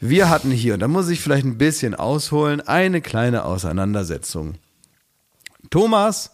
Wir hatten hier, und da muss ich vielleicht ein bisschen ausholen, eine kleine Auseinandersetzung. Thomas,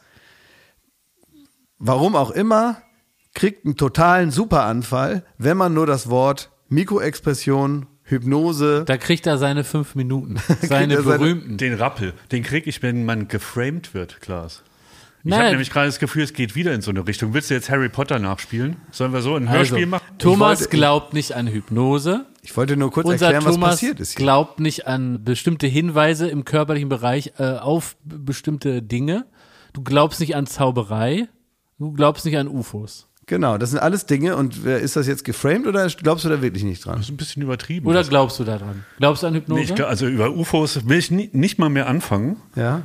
warum auch immer, kriegt einen totalen Superanfall, wenn man nur das Wort Mikroexpression, Hypnose. Da kriegt er seine 5 Minuten, seine berühmten. Den Rappel, den kriege ich, wenn man geframed wird, Klaas. Ich habe nämlich gerade das Gefühl, es geht wieder in so eine Richtung. Willst du jetzt Harry Potter nachspielen? Sollen wir so ein Hörspiel machen? Thomas glaubt nicht an Hypnose. Ich wollte nur kurz erklären, was passiert ist hier. Glaubt nicht an bestimmte Hinweise im körperlichen Bereich auf bestimmte Dinge. Du glaubst nicht an Zauberei. Du glaubst nicht an UFOs. Genau, das sind alles Dinge. Und ist das jetzt geframed oder glaubst du da wirklich nicht dran? Das ist ein bisschen übertrieben. Oder glaubst du da dran? Glaubst du an Hypnose? Nee, also über UFOs will ich nicht mal mehr anfangen. Ja.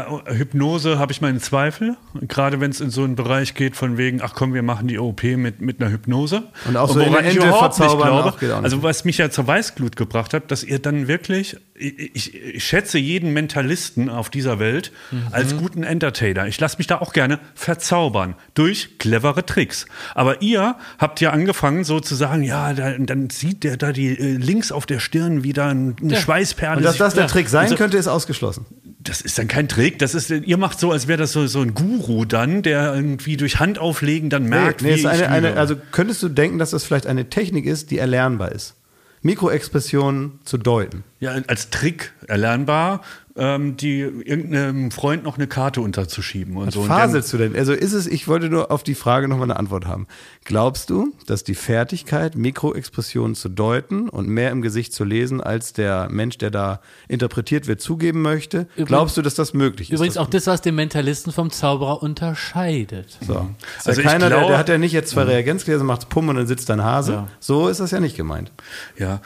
Hypnose habe ich meine Zweifel. Gerade wenn es in so einen Bereich geht von wegen, ach komm, wir machen die OP mit einer Hypnose. Und auch so woran ich überhaupt nicht glaube. Also was mich ja zur Weißglut gebracht hat, dass ihr dann wirklich, ich schätze jeden Mentalisten auf dieser Welt als guten Entertainer. Ich lasse mich da auch gerne verzaubern durch clevere Tricks. Aber ihr habt ja angefangen so zu sagen, ja, dann sieht der da die links auf der Stirn wieder eine Schweißperle. Und dass das der Trick sein könnte, ist ausgeschlossen. Das ist dann kein Trick. Das ist, ihr macht so, als wäre das so ein Guru dann, der irgendwie durch Handauflegen dann merkt, wie ich also könntest du denken, dass das vielleicht eine Technik ist, die erlernbar ist? Mikroexpressionen zu deuten. Ja, als Trick erlernbar, die irgendeinem Freund noch eine Karte unterzuschieben und Was so. faselst du denn? Also ich wollte nur auf die Frage nochmal eine Antwort haben. Glaubst du, dass die Fertigkeit, Mikroexpressionen zu deuten und mehr im Gesicht zu lesen, als der Mensch, der da interpretiert wird, zugeben möchte, glaubst du, dass das möglich ist? Übrigens auch das, was den Mentalisten vom Zauberer unterscheidet. So. Also keiner, der hat ja nicht jetzt 2 Reagenzgläser, macht's Pumm und dann sitzt da ein Hase. Ja. So ist das ja nicht gemeint. Ja,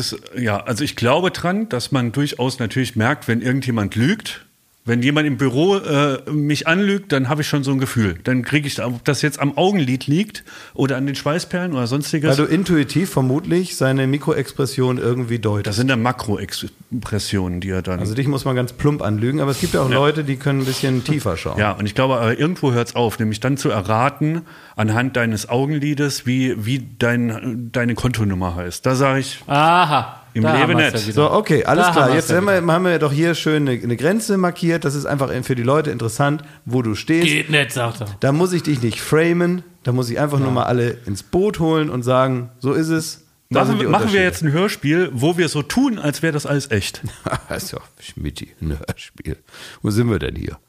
also ich glaube dran, dass man durchaus natürlich merkt, wenn irgendjemand lügt. Wenn jemand im Büro mich anlügt, dann habe ich schon so ein Gefühl. Dann kriege ich, ob das jetzt am Augenlid liegt oder an den Schweißperlen oder sonstiges. Weil du intuitiv vermutlich seine Mikroexpression irgendwie deutest. Das sind dann Makroexpressionen, die er dann... Also dich muss man ganz plump anlügen, aber es gibt ja auch Leute, die können ein bisschen tiefer schauen. Ja, und ich glaube, aber irgendwo hört es auf, nämlich dann zu erraten, anhand deines Augenlides, wie deine Kontonummer heißt. Da sage ich... Aha. Im Leben nicht. So, okay, alles klar. Jetzt haben wir doch hier schön eine Grenze markiert. Das ist einfach für die Leute interessant, wo du stehst. Geht nicht, sagt er. Da muss ich dich nicht framen. Da muss ich einfach nur mal alle ins Boot holen und sagen, so ist es. Machen wir jetzt ein Hörspiel, wo wir so tun, als wäre das alles echt. Also, Schmidti, ein Hörspiel. Wo sind wir denn hier?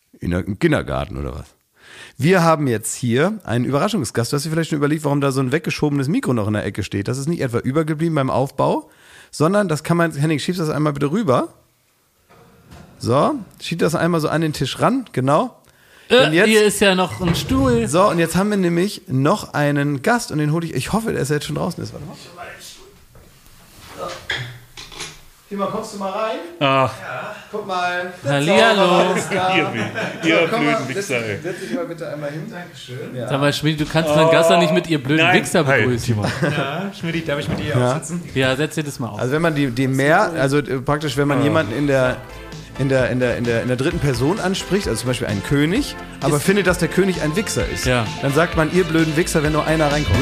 Im Kindergarten oder was? Wir haben jetzt hier einen Überraschungsgast. Du hast dir vielleicht schon überlegt, warum da so ein weggeschobenes Mikro noch in der Ecke steht. Das ist nicht etwa übergeblieben beim Aufbau, sondern das kann man, Henning, schiebst das einmal bitte rüber. So, schieb das einmal so an den Tisch ran, genau. Hier ist ja noch ein Stuhl. So, und jetzt haben wir nämlich noch einen Gast und den hole ich hoffe, dass er jetzt schon draußen ist. Warte mal. So. Timo, kommst du mal rein? Ach. Ja, guck mal. Hallihallo. Ihr blöden Wichser, ey. Setz dich mal bitte einmal hin. Dankeschön. Ja. Sag mal, Schmidt, du kannst den Gast doch nicht mit ihr blöden Wichser begrüßen. Ja, Schmidt, darf ich mit dir aufsitzen? Ja, setz dir das mal auf. Also wenn man die mehr, also praktisch, wenn man jemanden in der dritten Person anspricht, also zum Beispiel einen König, aber findet, dass der König ein Wichser ist, dann sagt man, ihr blöden Wichser, wenn nur einer reinkommt.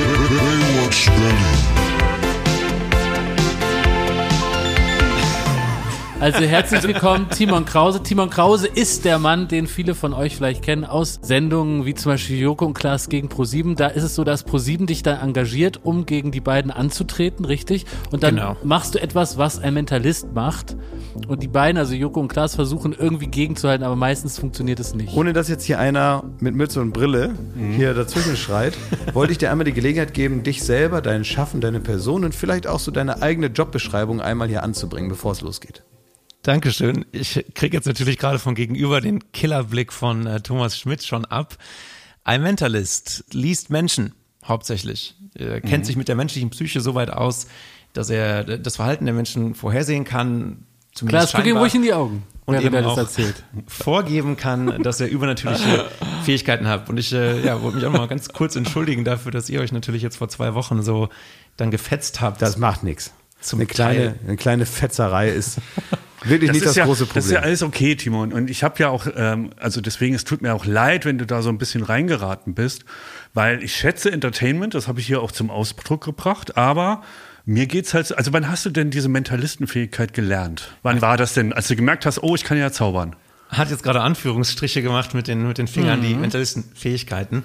Also herzlich willkommen, Timon Krause. Timon Krause ist der Mann, den viele von euch vielleicht kennen aus Sendungen wie zum Beispiel Joko und Klaas gegen ProSieben. Da ist es so, dass ProSieben dich da engagiert, um gegen die beiden anzutreten, richtig? Und dann machst du etwas, was ein Mentalist macht. Und die beiden, also Joko und Klaas, versuchen irgendwie gegenzuhalten, aber meistens funktioniert es nicht. Ohne dass jetzt hier einer mit Mütze und Brille hier dazwischen schreit, wollte ich dir einmal die Gelegenheit geben, dich selber, dein Schaffen, deine Person und vielleicht auch so deine eigene Jobbeschreibung einmal hier anzubringen, bevor es losgeht. Dankeschön. Ich kriege jetzt natürlich gerade von gegenüber den Killerblick von Thomas Schmidt schon ab. Ein Mentalist liest Menschen hauptsächlich. Er kennt sich mit der menschlichen Psyche so weit aus, dass er das Verhalten der Menschen vorhersehen kann. Klaas, guck ihm ruhig in die Augen, und eben das auch erzählt. Vorgeben kann, dass er übernatürliche Fähigkeiten hat. Und ich wollte mich auch noch mal ganz kurz entschuldigen dafür, dass ihr euch natürlich jetzt vor 2 Wochen so dann gefetzt habt. Das macht nichts. Eine kleine Fetzerei ist wirklich nicht das große Problem. Das ist ja alles okay, Timon. Und ich habe ja auch, also deswegen, es tut mir auch leid, wenn du da so ein bisschen reingeraten bist, weil ich schätze Entertainment, das habe ich hier auch zum Ausdruck gebracht, aber Mir geht's halt, also wann hast du denn diese Mentalistenfähigkeit gelernt? Wann war das denn, als du gemerkt hast, oh, ich kann ja zaubern? Hat jetzt gerade Anführungsstriche gemacht mit den Fingern, die Mentalistenfähigkeiten.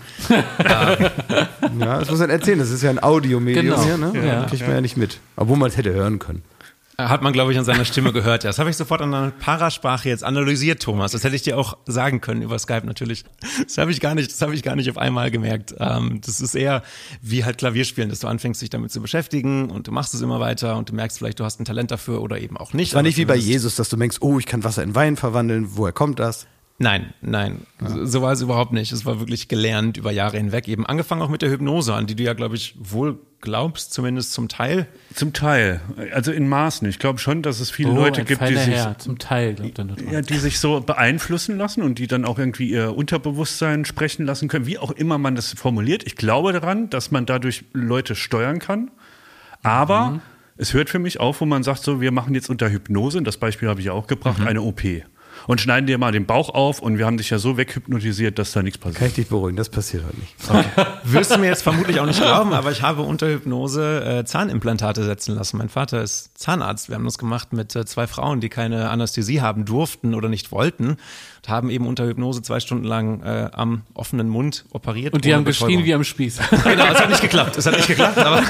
Ja, das muss man erzählen. Das ist ja ein Audiomedium Genau. hier, ne? Ja. Kriegt man ja nicht mit. Obwohl man es hätte hören können. Hat man, glaube ich, an seiner Stimme gehört. Ja, das habe ich sofort an einer Parasprache jetzt analysiert, Thomas. Das hätte ich dir auch sagen können über Skype natürlich. Das habe ich gar nicht auf einmal gemerkt. Das ist eher wie halt Klavierspielen, dass du anfängst, dich damit zu beschäftigen und du machst es immer weiter und du merkst vielleicht, du hast ein Talent dafür oder eben auch nicht. Es war nicht wie bei Jesus, dass du denkst, oh, ich kann Wasser in Wein verwandeln. Woher kommt das? Nein. So war es überhaupt nicht. Es war wirklich gelernt über Jahre hinweg. Eben angefangen auch mit der Hypnose, an die du ja, glaube ich, wohl glaubst, zumindest zum Teil. Zum Teil, also in Maßen. Ich glaube schon, dass es viele Leute gibt, zum Teil, glaubt er nur dran. die sich so beeinflussen lassen und die dann auch irgendwie ihr Unterbewusstsein sprechen lassen können, wie auch immer man das formuliert. Ich glaube daran, dass man dadurch Leute steuern kann, aber es hört für mich auf, wo man sagt, so, wir machen jetzt unter Hypnose, und das Beispiel habe ich ja auch gebracht, eine OP. Und schneiden dir mal den Bauch auf und wir haben dich ja so weghypnotisiert, dass da nichts passiert. Kann ich dich beruhigen, das passiert heute nicht. Wirst du mir jetzt vermutlich auch nicht glauben, aber ich habe unter Hypnose Zahnimplantate setzen lassen. Mein Vater ist Zahnarzt. Wir haben das gemacht mit 2 Frauen, die keine Anästhesie haben durften oder nicht wollten. Und haben eben unter Hypnose 2 Stunden lang am offenen Mund operiert. Und die haben geschrien wie am Spieß. Genau, es hat nicht geklappt. Aber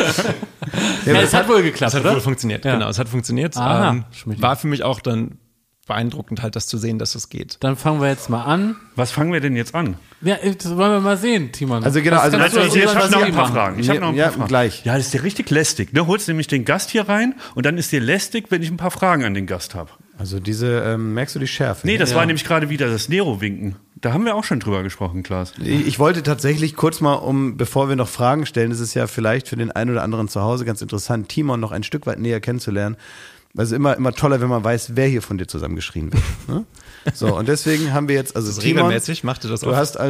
es hat wohl geklappt, es hat oder? wohl funktioniert. Ja. Genau, es hat funktioniert. Aha, War für mich auch dann beeindruckend halt, das zu sehen, dass es geht. Dann fangen wir jetzt mal an. Was fangen wir denn jetzt an? Ja, das wollen wir mal sehen, Timon. Also genau, also kannst du Also uns ich habe was noch ein paar machen? Fragen. Ich habe noch ein paar Fragen. Gleich. Ja, das ist dir richtig lästig. Ne? Holst nämlich den Gast hier rein und dann ist dir lästig, wenn ich ein paar Fragen an den Gast habe. Also diese, merkst du die Schärfe? Nee, das war nämlich gerade wieder das Nero-Winken. Da haben wir auch schon drüber gesprochen, Klaas. Ich wollte tatsächlich kurz mal, bevor wir noch Fragen stellen, ist es ja vielleicht für den einen oder anderen zu Hause ganz interessant, Timon noch ein Stück weit näher kennenzulernen. Weil es ist immer toller, wenn man weiß, wer hier von dir zusammengeschrien wird. Ne? So, und deswegen haben wir jetzt, also Das Timon, regelmäßig macht das du auch. hast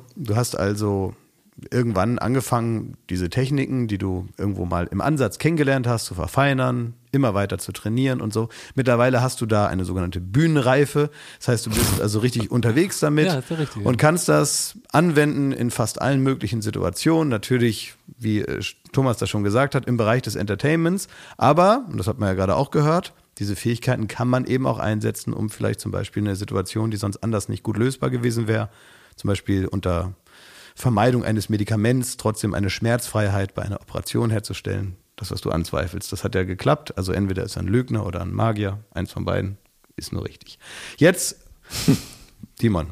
also irgendwann angefangen, diese Techniken, die du irgendwo mal im Ansatz kennengelernt hast, zu verfeinern, immer weiter zu trainieren und so. Mittlerweile hast du da eine sogenannte Bühnenreife. Das heißt, du bist also richtig unterwegs damit Ja, ist ja richtig. und kannst das anwenden in fast allen möglichen Situationen. Natürlich, wie Thomas das schon gesagt hat, im Bereich des Entertainments. Aber, und das hat man ja gerade auch gehört, diese Fähigkeiten kann man eben auch einsetzen, um vielleicht zum Beispiel eine Situation, die sonst anders nicht gut lösbar gewesen wäre, zum Beispiel unter Vermeidung eines Medikaments trotzdem eine Schmerzfreiheit bei einer Operation herzustellen. Das, was du anzweifelst, das hat ja geklappt. Also entweder ist er ein Lügner oder ein Magier. Eins von beiden ist nur richtig. Jetzt, Timon.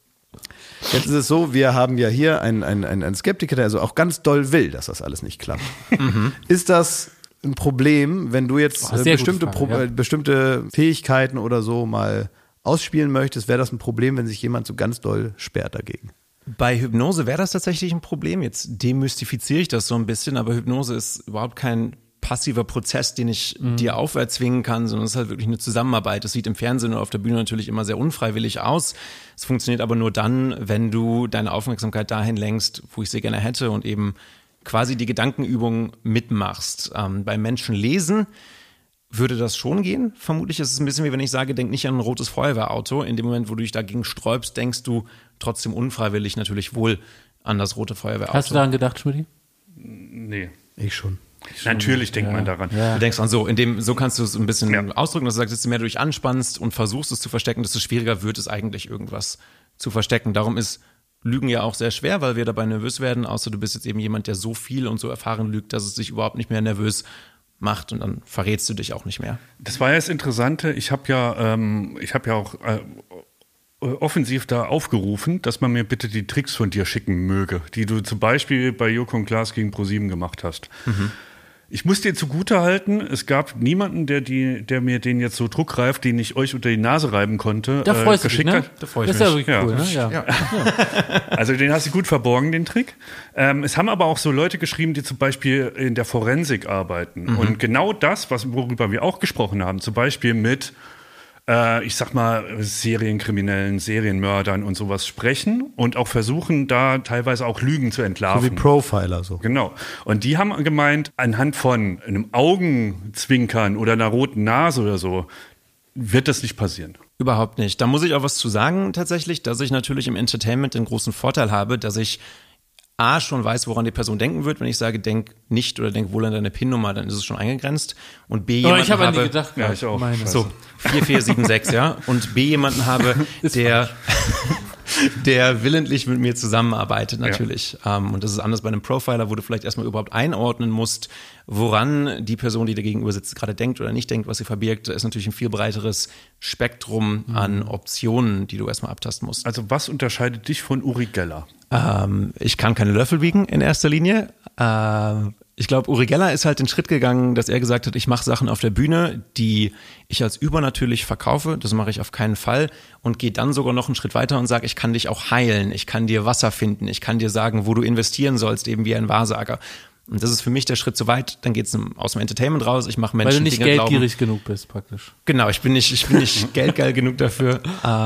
Jetzt ist es so, wir haben ja hier einen Skeptiker, der also auch ganz doll will, dass das alles nicht klappt. Ist das ein Problem, wenn du jetzt sehr gute Frage, bestimmte Fähigkeiten oder so mal ausspielen möchtest? Wäre das ein Problem, wenn sich jemand so ganz doll sperrt dagegen? Bei Hypnose wäre das tatsächlich ein Problem. Jetzt demystifiziere ich das so ein bisschen, aber Hypnose ist überhaupt kein passiver Prozess, den ich dir auferzwingen kann, sondern es ist halt wirklich eine Zusammenarbeit. Das sieht im Fernsehen oder auf der Bühne natürlich immer sehr unfreiwillig aus. Es funktioniert aber nur dann, wenn du deine Aufmerksamkeit dahin lenkst, wo ich sie gerne hätte und eben quasi die Gedankenübung mitmachst. Beim Menschen lesen würde das schon gehen. Vermutlich ist es ein bisschen wie wenn ich sage, denk nicht an ein rotes Feuerwehrauto. In dem Moment, wo du dich dagegen sträubst, denkst du trotzdem unfreiwillig natürlich wohl an das rote Feuerwehrauto. Hast du daran gedacht, Schmidt? Nee. Ich schon. Natürlich denkt man daran. Ja. Du denkst an so kannst du es ein bisschen ausdrücken, dass du sagst, desto mehr du dich anspannst und versuchst es zu verstecken, desto schwieriger wird es eigentlich, irgendwas zu verstecken. Darum ist Lügen ja auch sehr schwer, weil wir dabei nervös werden, außer du bist jetzt eben jemand, der so viel und so erfahren lügt, dass es sich überhaupt nicht mehr nervös macht und dann verrätst du dich auch nicht mehr. Das war ja das Interessante. Ich habe ja auch offensiv da aufgerufen, dass man mir bitte die Tricks von dir schicken möge, die du zum Beispiel bei Joko und Klaas gegen ProSieben gemacht hast. Ich muss dir zugutehalten, es gab niemanden, der mir den jetzt so druckreif, den ich euch unter die Nase reiben konnte, Da freust du dich, geschickt ne? hat. Da freue ich Das ist ja mich. wirklich cool, ne? Ja. Also den hast du gut verborgen, den Trick. Es haben aber auch so Leute geschrieben, die zum Beispiel in der Forensik arbeiten. Und genau das, worüber wir auch gesprochen haben, zum Beispiel mit ich sag mal, Serienkriminellen, Serienmördern und sowas sprechen und auch versuchen, da teilweise auch Lügen zu entlarven. So wie Profiler so. Genau. Und die haben gemeint, anhand von einem Augenzwinkern oder einer roten Nase oder so, wird das nicht passieren. Überhaupt nicht. Da muss ich auch was zu sagen tatsächlich, dass ich natürlich im Entertainment den großen Vorteil habe, dass ich A, schon weiß, woran die Person denken wird. Wenn ich sage, denk nicht oder denk wohl an deine PIN-Nummer, dann ist es schon eingegrenzt. Und B, Aber jemanden ich habe an die habe, gedacht. Ja, ich auch. Meine. so, 4476, ja. Und B, jemanden habe, der willentlich mit mir zusammenarbeitet, natürlich. Und das ist anders bei einem Profiler, wo du vielleicht erstmal überhaupt einordnen musst, woran die Person, die dir gegenüber sitzt, gerade denkt oder nicht denkt, was sie verbirgt. Da ist natürlich ein viel breiteres Spektrum an Optionen, die du erstmal abtasten musst. Also was unterscheidet dich von Uri Geller? Ich kann keine Löffel wiegen in erster Linie. Ich glaube, Uri Geller ist halt den Schritt gegangen, dass er gesagt hat, ich mache Sachen auf der Bühne, die ich als übernatürlich verkaufe. Das mache ich auf keinen Fall. Und gehe dann sogar noch einen Schritt weiter und sage, ich kann dich auch heilen. Ich kann dir Wasser finden. Ich kann dir sagen, wo du investieren sollst, eben wie ein Wahrsager. Und das ist für mich der Schritt zu weit. Dann geht's aus dem Entertainment raus. Ich mache Menschen, Weil du nicht Dinge geldgierig genug bist, praktisch. Genau, ich bin nicht geldgeil genug dafür.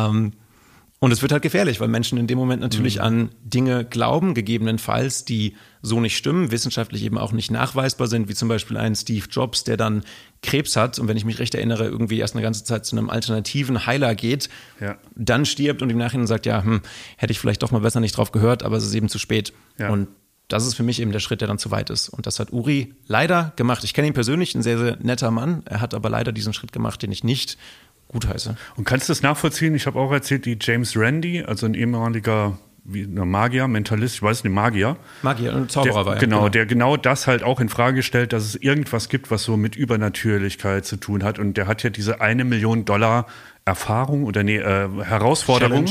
Und es wird halt gefährlich, weil Menschen in dem Moment natürlich an Dinge glauben, gegebenenfalls, die so nicht stimmen, wissenschaftlich eben auch nicht nachweisbar sind, wie zum Beispiel ein Steve Jobs, der dann Krebs hat und wenn ich mich recht erinnere, irgendwie erst eine ganze Zeit zu einem alternativen Heiler geht, dann stirbt und im Nachhinein sagt, ja, hätte ich vielleicht doch mal besser nicht drauf gehört, aber es ist eben zu spät. Ja. Und das ist für mich eben der Schritt, der dann zu weit ist. Und das hat Uri leider gemacht. Ich kenne ihn persönlich, ein sehr, sehr netter Mann. Er hat aber leider diesen Schritt gemacht, den ich nicht gut heiße. Und kannst du das nachvollziehen? Ich habe auch erzählt, die James Randi, also ein ehemaliger Magier, Mentalist, ich weiß nicht, Magier, und Zauberer war er. Genau, der genau das halt auch in Frage stellt, dass es irgendwas gibt, was so mit Übernatürlichkeit zu tun hat. Und der hat ja diese $1 Million Erfahrung oder Herausforderung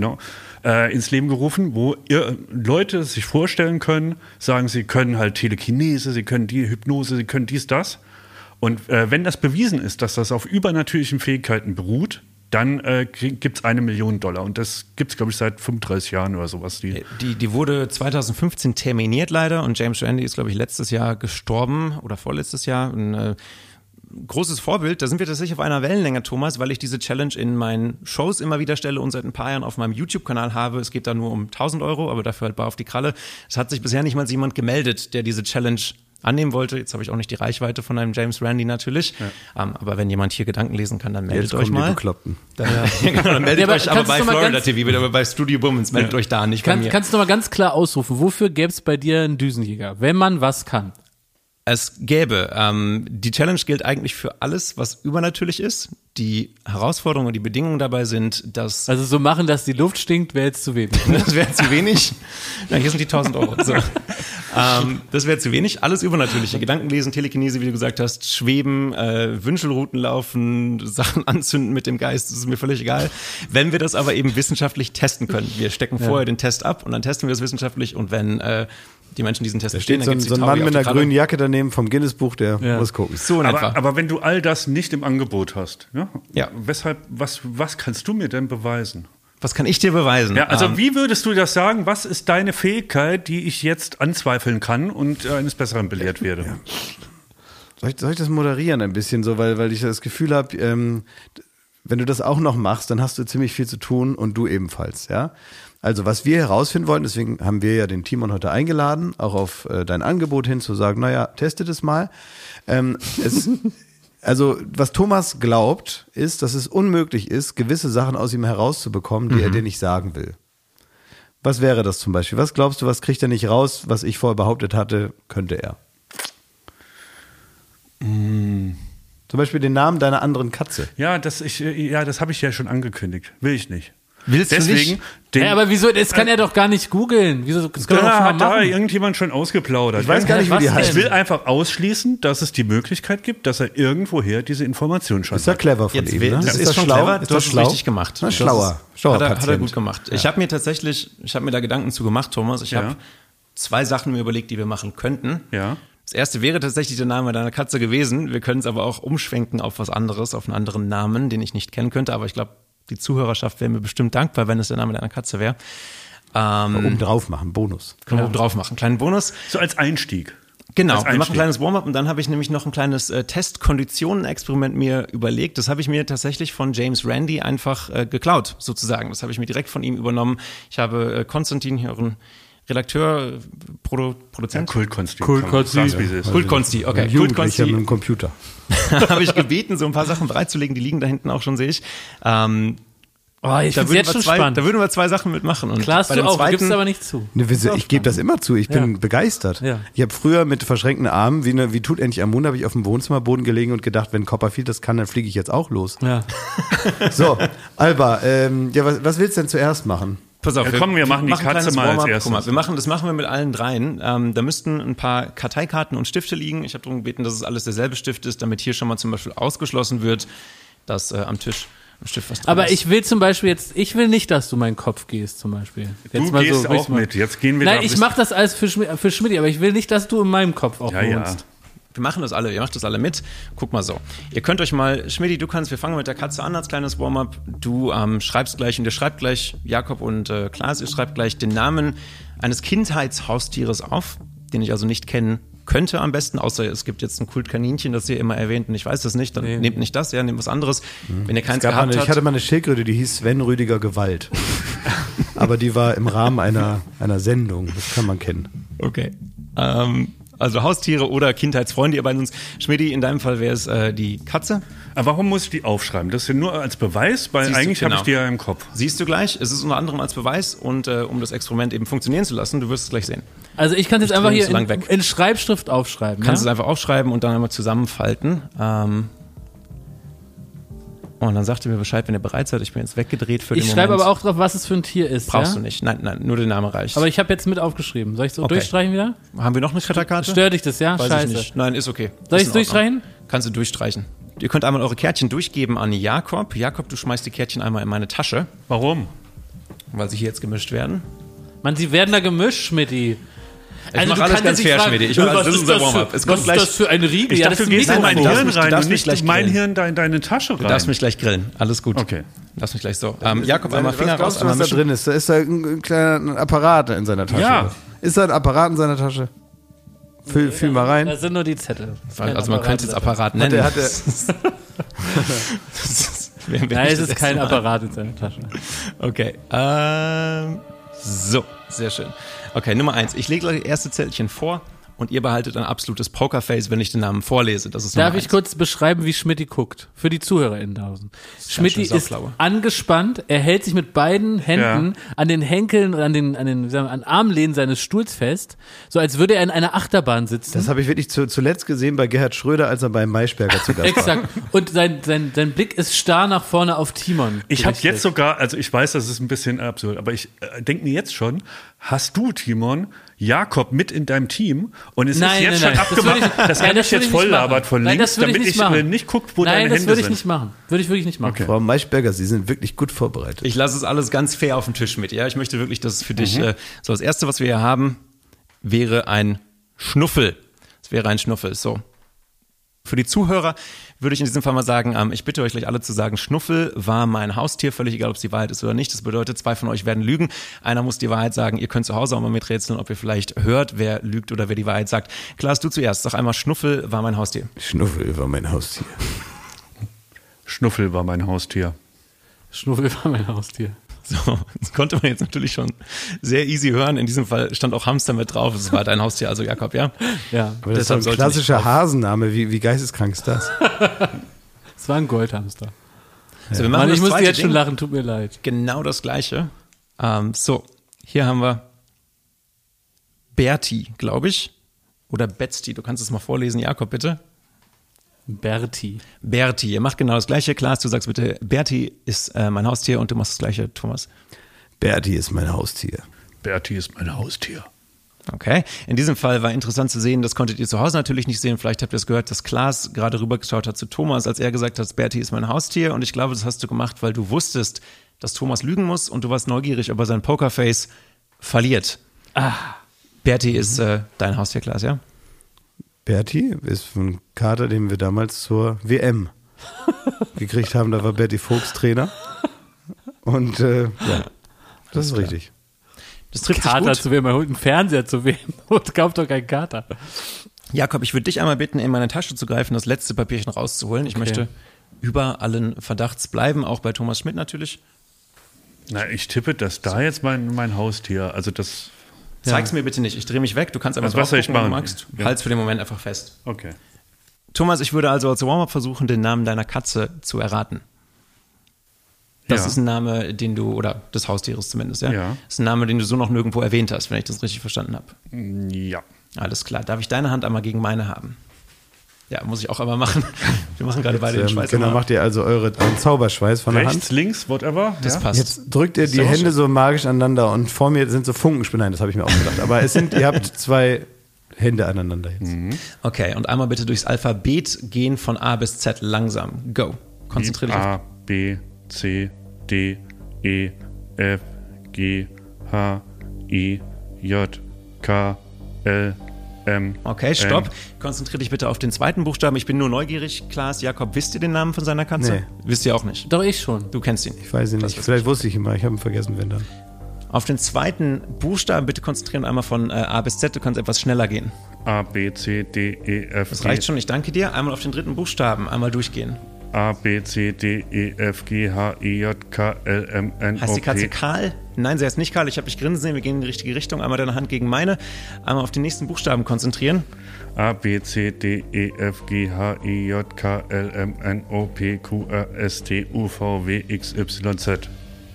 ins Leben gerufen, wo Leute sich vorstellen können, sagen, sie können halt Telekinese, sie können die Hypnose, sie können dies, das. Und wenn das bewiesen ist, dass das auf übernatürlichen Fähigkeiten beruht, dann gibt es $1 Million. Und das gibt es, glaube ich, seit 35 Jahren oder sowas. Die wurde 2015 terminiert leider und James Randi ist, glaube ich, letztes Jahr gestorben oder vorletztes Jahr. Ein großes Vorbild, da sind wir tatsächlich auf einer Wellenlänge, Thomas, weil ich diese Challenge in meinen Shows immer wieder stelle und seit ein paar Jahren auf meinem YouTube-Kanal habe. Es geht da nur um 1.000 €, aber dafür halt bar auf die Kralle. Es hat sich bisher nicht mal jemand gemeldet, der diese Challenge annehmen wollte. Jetzt habe ich auch nicht die Reichweite von einem James Randi natürlich. Ja. Aber wenn jemand hier Gedanken lesen kann, dann meldet euch mal. Dann meldet euch aber bei Florida TV, wieder bei Studio Bummens, meldet euch da, nicht bei mir. Kannst du mal ganz klar ausrufen, wofür gäbe es bei dir einen Düsenjäger, wenn man was kann? Es gäbe, die Challenge gilt eigentlich für alles, was übernatürlich ist. Die Herausforderungen und die Bedingungen dabei sind, dass... Also so machen, dass die Luft stinkt, wäre jetzt zu wenig. Das wäre zu wenig. Na, hier sind die 1.000 €. So. Das wäre zu wenig. Alles Übernatürliche. Gedanken lesen, Telekinese, wie du gesagt hast, schweben, Wünschelrouten laufen, Sachen anzünden mit dem Geist, das ist mir völlig egal. Wenn wir das aber eben wissenschaftlich testen können. Wir stecken vorher den Test ab und dann testen wir es wissenschaftlich und wenn die Menschen diesen Test bestehen, dann gibt es so ein Mann mit einer grünen Jacke daneben vom Guinness-Buch, der muss gucken. So aber wenn du all das nicht im Angebot hast, ja. Weshalb, was kannst du mir denn beweisen? Was kann ich dir beweisen? Ja, also wie würdest du das sagen? Was ist deine Fähigkeit, die ich jetzt anzweifeln kann und eines Besseren belehrt werde? Ja. Soll ich das moderieren ein bisschen so, weil ich das Gefühl habe, wenn du das auch noch machst, dann hast du ziemlich viel zu tun und du ebenfalls, ja? Also was wir herausfinden wollen, deswegen haben wir ja den Timon heute eingeladen, auch auf dein Angebot hin zu sagen, naja, testet es mal. Also was Thomas glaubt, ist, dass es unmöglich ist, gewisse Sachen aus ihm herauszubekommen, die er dir nicht sagen will. Was wäre das zum Beispiel? Was glaubst du, was kriegt er nicht raus, was ich vorher behauptet hatte, könnte er? Zum Beispiel den Namen deiner anderen Katze. Ja, das habe ich ja schon angekündigt. Will ich nicht. Willst Deswegen, du nicht? Aber wieso? Das kann er doch gar nicht googeln. Wieso? Das kann da hat da irgendjemand schon ausgeplaudert. Ich weiß gar nicht, wie die heißt. Ich will einfach ausschließen, dass es die Möglichkeit gibt, dass er irgendwoher diese Information schon hat. Ist ja clever von ihm, ne? Das ist schon schlau? Clever. Du hast es richtig gemacht. Na, schlauer hat er gut gemacht. Ja. Ich habe mir da Gedanken zu gemacht, Thomas. Ich habe 2 Sachen mir überlegt, die wir machen könnten. Ja. Das erste wäre tatsächlich der Name deiner Katze gewesen. Wir können es aber auch umschwenken auf was anderes, auf einen anderen Namen, den ich nicht kennen könnte. Aber ich glaube, die Zuhörerschaft wäre mir bestimmt dankbar, wenn es der Name deiner Katze wäre. Oben drauf machen, Bonus. Können wir oben drauf machen, kleinen Bonus. So als Einstieg. Genau, wir machen ein kleines Warm-up und dann habe ich nämlich noch ein kleines Test-Konditionen-Experiment mir überlegt. Das habe ich mir tatsächlich von James Randi einfach geklaut, sozusagen. Das habe ich mir direkt von ihm übernommen. Ich habe Konstantin, hier euren Redakteur, Produzent. Ja, Kultkonsti, okay. Jugendlicher mit dem Computer. Habe ich gebeten, so ein paar Sachen bereitzulegen, die liegen da hinten auch schon, sehe ich. Oh, ich Da finde jetzt schon spannend. würden wir 2 Sachen mitmachen. Und Klar, bei du dem auch, du zweiten, gibst aber nicht zu. Ne, ich gebe das immer zu. Ich bin Ja. begeistert. Ja. Ich habe früher mit verschränkten Armen, wie tut endlich am Mond, habe ich auf dem Wohnzimmerboden gelegen und gedacht, wenn Copperfield das kann, dann fliege ich jetzt auch los. Ja. So, Alba, was willst du denn zuerst machen? Pass auf, Ja, komm, wir machen die ein Katze kleines mal als Warm-up. erstes. Guck mal, das machen wir mit allen dreien. Da müssten ein paar Karteikarten und Stifte liegen. Ich habe darum gebeten, dass es alles derselbe Stift ist, damit hier schon mal zum Beispiel ausgeschlossen wird, dass am Tisch ein Stift was drin Aber ist. ich will zum Beispiel ich will nicht, dass du meinen Kopf gehst, zum Beispiel. Jetzt Du mal gehst so, auch mit. Jetzt gehen wir Nein, da ich bis- mache das alles für Schmidt, aber ich will nicht, dass du in meinem Kopf auch Ja, wohnst. Wir machen das alle, ihr macht das alle mit. Guck mal so. Ihr könnt euch mal, Schmidti, wir fangen mit der Katze an als kleines Warm-up. Du schreibst gleich und ihr schreibt gleich, Jakob und Klaas, ihr schreibt gleich den Namen eines Kindheitshaustieres auf, den ich also nicht kennen könnte am besten, außer es gibt jetzt ein Kultkaninchen, das ihr immer erwähnt und ich weiß das nicht, dann nehmt nicht das, nehmt was anderes. Wenn ihr keins gehabt Ich habt. hatte mal eine Schildkröte, die hieß Sven Rüdiger Gewalt. Aber die war im Rahmen einer Sendung. Das kann man kennen. Okay. Also Haustiere oder Kindheitsfreunde, ihr beiden uns. Schmidti, in deinem Fall wäre es die Katze. Aber warum muss ich die aufschreiben? Das ist ja nur als Beweis, weil Siehst du, eigentlich habe genau. ich die ja im Kopf. Siehst du gleich, es ist unter anderem als Beweis und um das Experiment eben funktionieren zu lassen, du wirst es gleich sehen. Also ich kann es jetzt einfach drehe hier so lang weg. in Schreibschrift aufschreiben. Kannst ja? es einfach aufschreiben und dann einmal zusammenfalten. Und dann sagt ihr mir Bescheid, wenn ihr bereit seid. Ich bin jetzt weggedreht für den Ich Moment. schreibe aber auch drauf, was es für ein Tier ist. Brauchst ja? du nicht. Nein, nur der Name reicht. Aber ich habe jetzt mit aufgeschrieben. Soll ich so Okay. durchstreichen wieder? Haben wir noch eine Kletterkarte? Stört dich das, ja? Weiß Scheiße. ich nicht. Nein, ist okay. Soll Ist ich es in Ordnung. durchstreichen? Kannst du durchstreichen. Ihr könnt einmal eure Kärtchen durchgeben an Jakob. Jakob, du schmeißt die Kärtchen einmal in meine Tasche, Warum? weil sie hier jetzt gemischt werden. Mann, sie werden da gemischt, Schmidti. Ich mach alles ganz fair, Schmidti. Ich mach alles, das ist unser Warm-up. Es kommt Was ist gleich. das für ein Riegel? Ich Ja, dachte, das du ist gehst in mein Nein, du darfst Hirn mich- du rein darfst und mich nicht gleich mein grillen. Hirn da in deine Tasche rein. Du darfst mich gleich grillen. Alles gut. Okay. Lass mich gleich so. Jakob, einmal Finger raus, glaubst du, einmal was da mischen. drin ist? Da ist da ein kleiner Apparat in seiner Tasche. Ja. Ist da ein Apparat in seiner Tasche? Fühl mal rein. Das sind nur die Zettel. Also man könnte es jetzt Apparat Hat nennen. er- Wär Nein, nicht es das ist kein erste Mal. Apparat in seiner Tasche. Okay. So, sehr schön. Okay, Nummer 1. Ich lege gleich das erste Zettelchen vor und ihr behaltet ein absolutes Pokerface, wenn ich den Namen vorlese. Das ist Darf Nummer ich 1. kurz beschreiben, wie Schmidti guckt? Für die ZuhörerInnen da draußen. Schmidti schön ist sauflaue. angespannt, er hält sich mit beiden Händen an den Henkeln und an den Armlehnen seines Stuhls fest, so als würde er in einer Achterbahn sitzen. Das habe ich wirklich zuletzt gesehen bei Gerhard Schröder, als er bei Maischberger zu Gast war. Exakt. Und sein Blick ist starr nach vorne auf Timon. Ich habe gerichtet. jetzt sogar, also ich weiß, das ist ein bisschen absurd, aber ich denke mir jetzt schon, hast du, Timon, Jakob mit in deinem Team und es Nein, ist jetzt nein, schon nein. abgemacht, Das würde ich- dass nein, er das mich würde jetzt ich nicht voll labert machen. von Nein, links, das würde ich damit nicht ich machen. nicht gucke, wo Nein, deine das Hände würde ich sind. nicht machen. Würde ich wirklich nicht machen. Okay. Frau Maischberger, Sie sind wirklich gut vorbereitet. Ich lasse es alles ganz fair auf den Tisch mit. Ja, ich möchte wirklich, dass es für dich so das erste, was wir hier haben, wäre ein Schnuffel. Es wäre ein Schnuffel. So. Für die Zuhörer würde ich in diesem Fall mal sagen, ich bitte euch gleich alle zu sagen, Schnuffel war mein Haustier, völlig egal, ob es die Wahrheit ist oder nicht. Das bedeutet, 2 von euch werden lügen. Einer muss die Wahrheit sagen. Ihr könnt zu Hause auch mal miträtseln, ob ihr vielleicht hört, wer lügt oder wer die Wahrheit sagt. Klaas, du zuerst. Sag einmal, Schnuffel war mein Haustier. Schnuffel war mein Haustier. Schnuffel war mein Haustier. Schnuffel war mein Haustier. So, das konnte man jetzt natürlich schon sehr easy hören. In diesem Fall stand auch Hamster mit drauf. Es war dein Haustier, also Jakob, ja? Ja, Aber das ist doch ein sollte klassischer nicht Hasenname. Wie geisteskrank ist das? es war ein Goldhamster. So, wir Mann, das ich musste zweite jetzt schon Ding. lachen, tut mir leid. Genau das Gleiche. So, hier haben wir Berti, glaube ich. Oder Betzti. Du kannst es mal vorlesen, Jakob, bitte. Berti. Berti, ihr macht genau das Gleiche. Klaas, du sagst bitte, Berti ist mein Haustier und du machst das Gleiche, Thomas. Berti ist mein Haustier. Berti ist mein Haustier. Okay. In diesem Fall war interessant zu sehen, das konntet ihr zu Hause natürlich nicht sehen. Vielleicht habt ihr es gehört, dass Klaas gerade rübergeschaut hat zu Thomas, als er gesagt hat, Berti ist mein Haustier. Und ich glaube, das hast du gemacht, weil du wusstest, dass Thomas lügen muss und du warst neugierig, ob er sein Pokerface verliert. Berti ist dein Haustier, Klaas, ja? Berti ist ein Kater, den wir damals zur WM gekriegt haben. Da war Berti Vogts Trainer. Und ja, das ist richtig. Das trifft Kater sich zu wem? Man holt einen Fernseher zu wem? Und kauft doch keinen Kater. gut. Jakob, ich würde dich einmal bitten, in meine Tasche zu greifen, das letzte Papierchen rauszuholen. Ich möchte über allen Verdachts bleiben, auch bei Thomas Schmidt natürlich. Na, ich tippe, dass da jetzt mein Haustier, also das, Zeig's mir bitte nicht, ich drehe mich weg, du kannst einfach Also was soll ich drauf gucken, wenn du machen? magst. Ja. Halt's für den Moment einfach fest. okay. Thomas, ich würde also als Warm-up versuchen, den Namen deiner Katze zu erraten. Das Ja. ist ein Name, den du, oder des Haustieres zumindest, ja? Ja. Das ist ein Name, den du so noch nirgendwo erwähnt hast, wenn ich das richtig verstanden habe. Ja. Alles klar. Darf ich deine Hand einmal gegen meine haben? Ja, muss ich auch einmal machen. Wir machen gerade beide den Schweiß. Genau, macht ihr also euren Zauberschweiß von der Rechts, Hand. links, whatever. Das ja? passt. Jetzt drückt ihr die auch Hände so magisch aneinander und vor mir sind so Funkenspinnen. Nein, das habe ich mir auch gedacht. Aber ihr habt 2 Hände aneinander jetzt. Okay, und einmal bitte durchs Alphabet gehen von A bis Z langsam. Go. Konzentrier dich auf. A, B, C, D, E, F, G, H, I, J, K, L, M. Okay, stopp. Konzentrier dich bitte auf den zweiten Buchstaben. Ich bin nur neugierig. Klaas, Jakob, wisst ihr den Namen von seiner Katze? Nee. Wisst ihr auch nicht. Doch, ich schon. Du kennst ihn. Ich weiß ihn nicht. Vielleicht wusste ich ihn mal. Ich habe ihn vergessen, wenn dann. Auf den zweiten Buchstaben bitte konzentrieren, einmal von A bis Z. Du kannst etwas schneller gehen. A, B, C, D, E, F, Das G. reicht schon, ich danke dir. Einmal auf den dritten Buchstaben, einmal durchgehen. A, B, C, D, E, F, G, H, I, J, K, L, M, N, O, P. Heißt die Katze Karl? Nein, sie heißt nicht Karl. Ich habe dich grinsen sehen. Wir gehen in die richtige Richtung. Einmal deine Hand gegen meine. Einmal auf den nächsten Buchstaben konzentrieren. A, B, C, D, E, F, G, H, I, J, K, L, M, N, O, P, Q, R, S, T, U, V, W, X, Y, Z.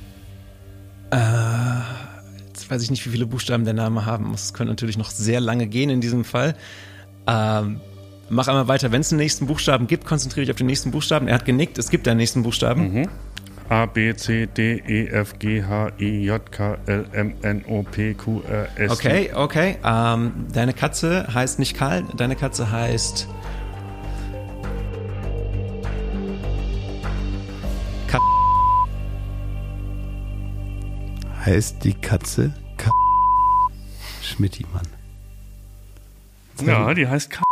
Jetzt weiß ich nicht, wie viele Buchstaben der Name haben muss. Es könnte natürlich noch sehr lange gehen in diesem Fall. Mach einmal weiter. Wenn es einen nächsten Buchstaben gibt, konzentriere dich auf den nächsten Buchstaben. Er hat genickt. Es gibt einen nächsten Buchstaben. A, B, C, D, E, F, G, H, I, J, K, L, M, N, O, P, Q, R, S, T. Okay. Deine Katze heißt nicht Karl. Deine Katze heißt... Heißt die Katze Schmitty, Mann. Ja, die heißt K.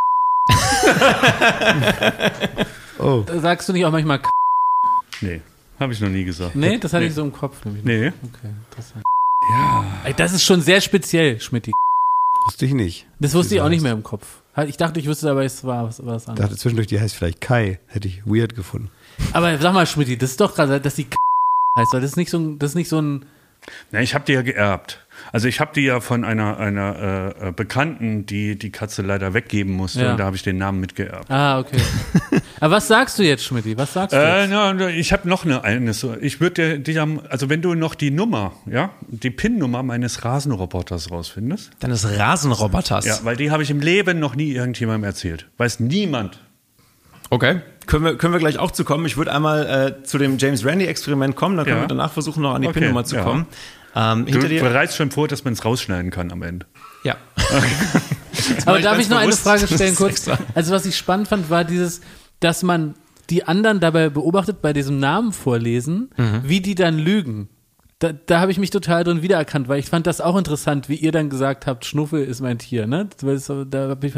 Oh. Sagst du nicht auch manchmal Nee, habe ich noch nie gesagt. Nee, das hatte ich so im Kopf. Nämlich. Nee. Okay, interessant. Ja. Das ist schon sehr speziell, Schmitty. Wusste ich nicht. Das wusste ich auch nicht heißt. mehr im Kopf. Ich dachte, ich wüsste, aber es war was Ich anderes. dachte zwischendurch, die heißt vielleicht Kai. Hätte ich weird gefunden. Aber sag mal, Schmitty, das ist doch gerade, dass die heißt, weil das ist nicht so ein Na, ich habe die ja geerbt. Also ich habe die ja von einer Bekannten, die die Katze leider weggeben musste. Ja. Und da habe ich den Namen mitgeerbt. Ah, okay. Aber was sagst du jetzt, Schmitty? Was sagst du jetzt? Na, ich habe noch eine. Ich würde dir, also wenn du noch die Nummer, ja, die PIN-Nummer meines Rasenroboters rausfindest. Deines Rasenroboters. Ja, weil die habe ich im Leben noch nie irgendjemandem erzählt. Weiß niemand. Okay. Können wir gleich auch zu kommen. Ich würde einmal zu dem James-Randi-Experiment kommen, dann können Ja. wir danach versuchen, noch an die Okay, PIN-Nummer zu ja. kommen. Du Hinter dir. bereitest schon vor, dass man es rausschneiden kann am Ende. Ja. Aber darf ich noch eine bewusst. Frage stellen, Das ist kurz? extra. Also was ich spannend fand, war dieses, dass man die anderen dabei beobachtet, bei diesem Namen vorlesen, wie die dann lügen. Da habe ich mich total drin wiedererkannt, weil ich fand das auch interessant, wie ihr dann gesagt habt, Schnuffe ist mein Tier, ne? Da hab ich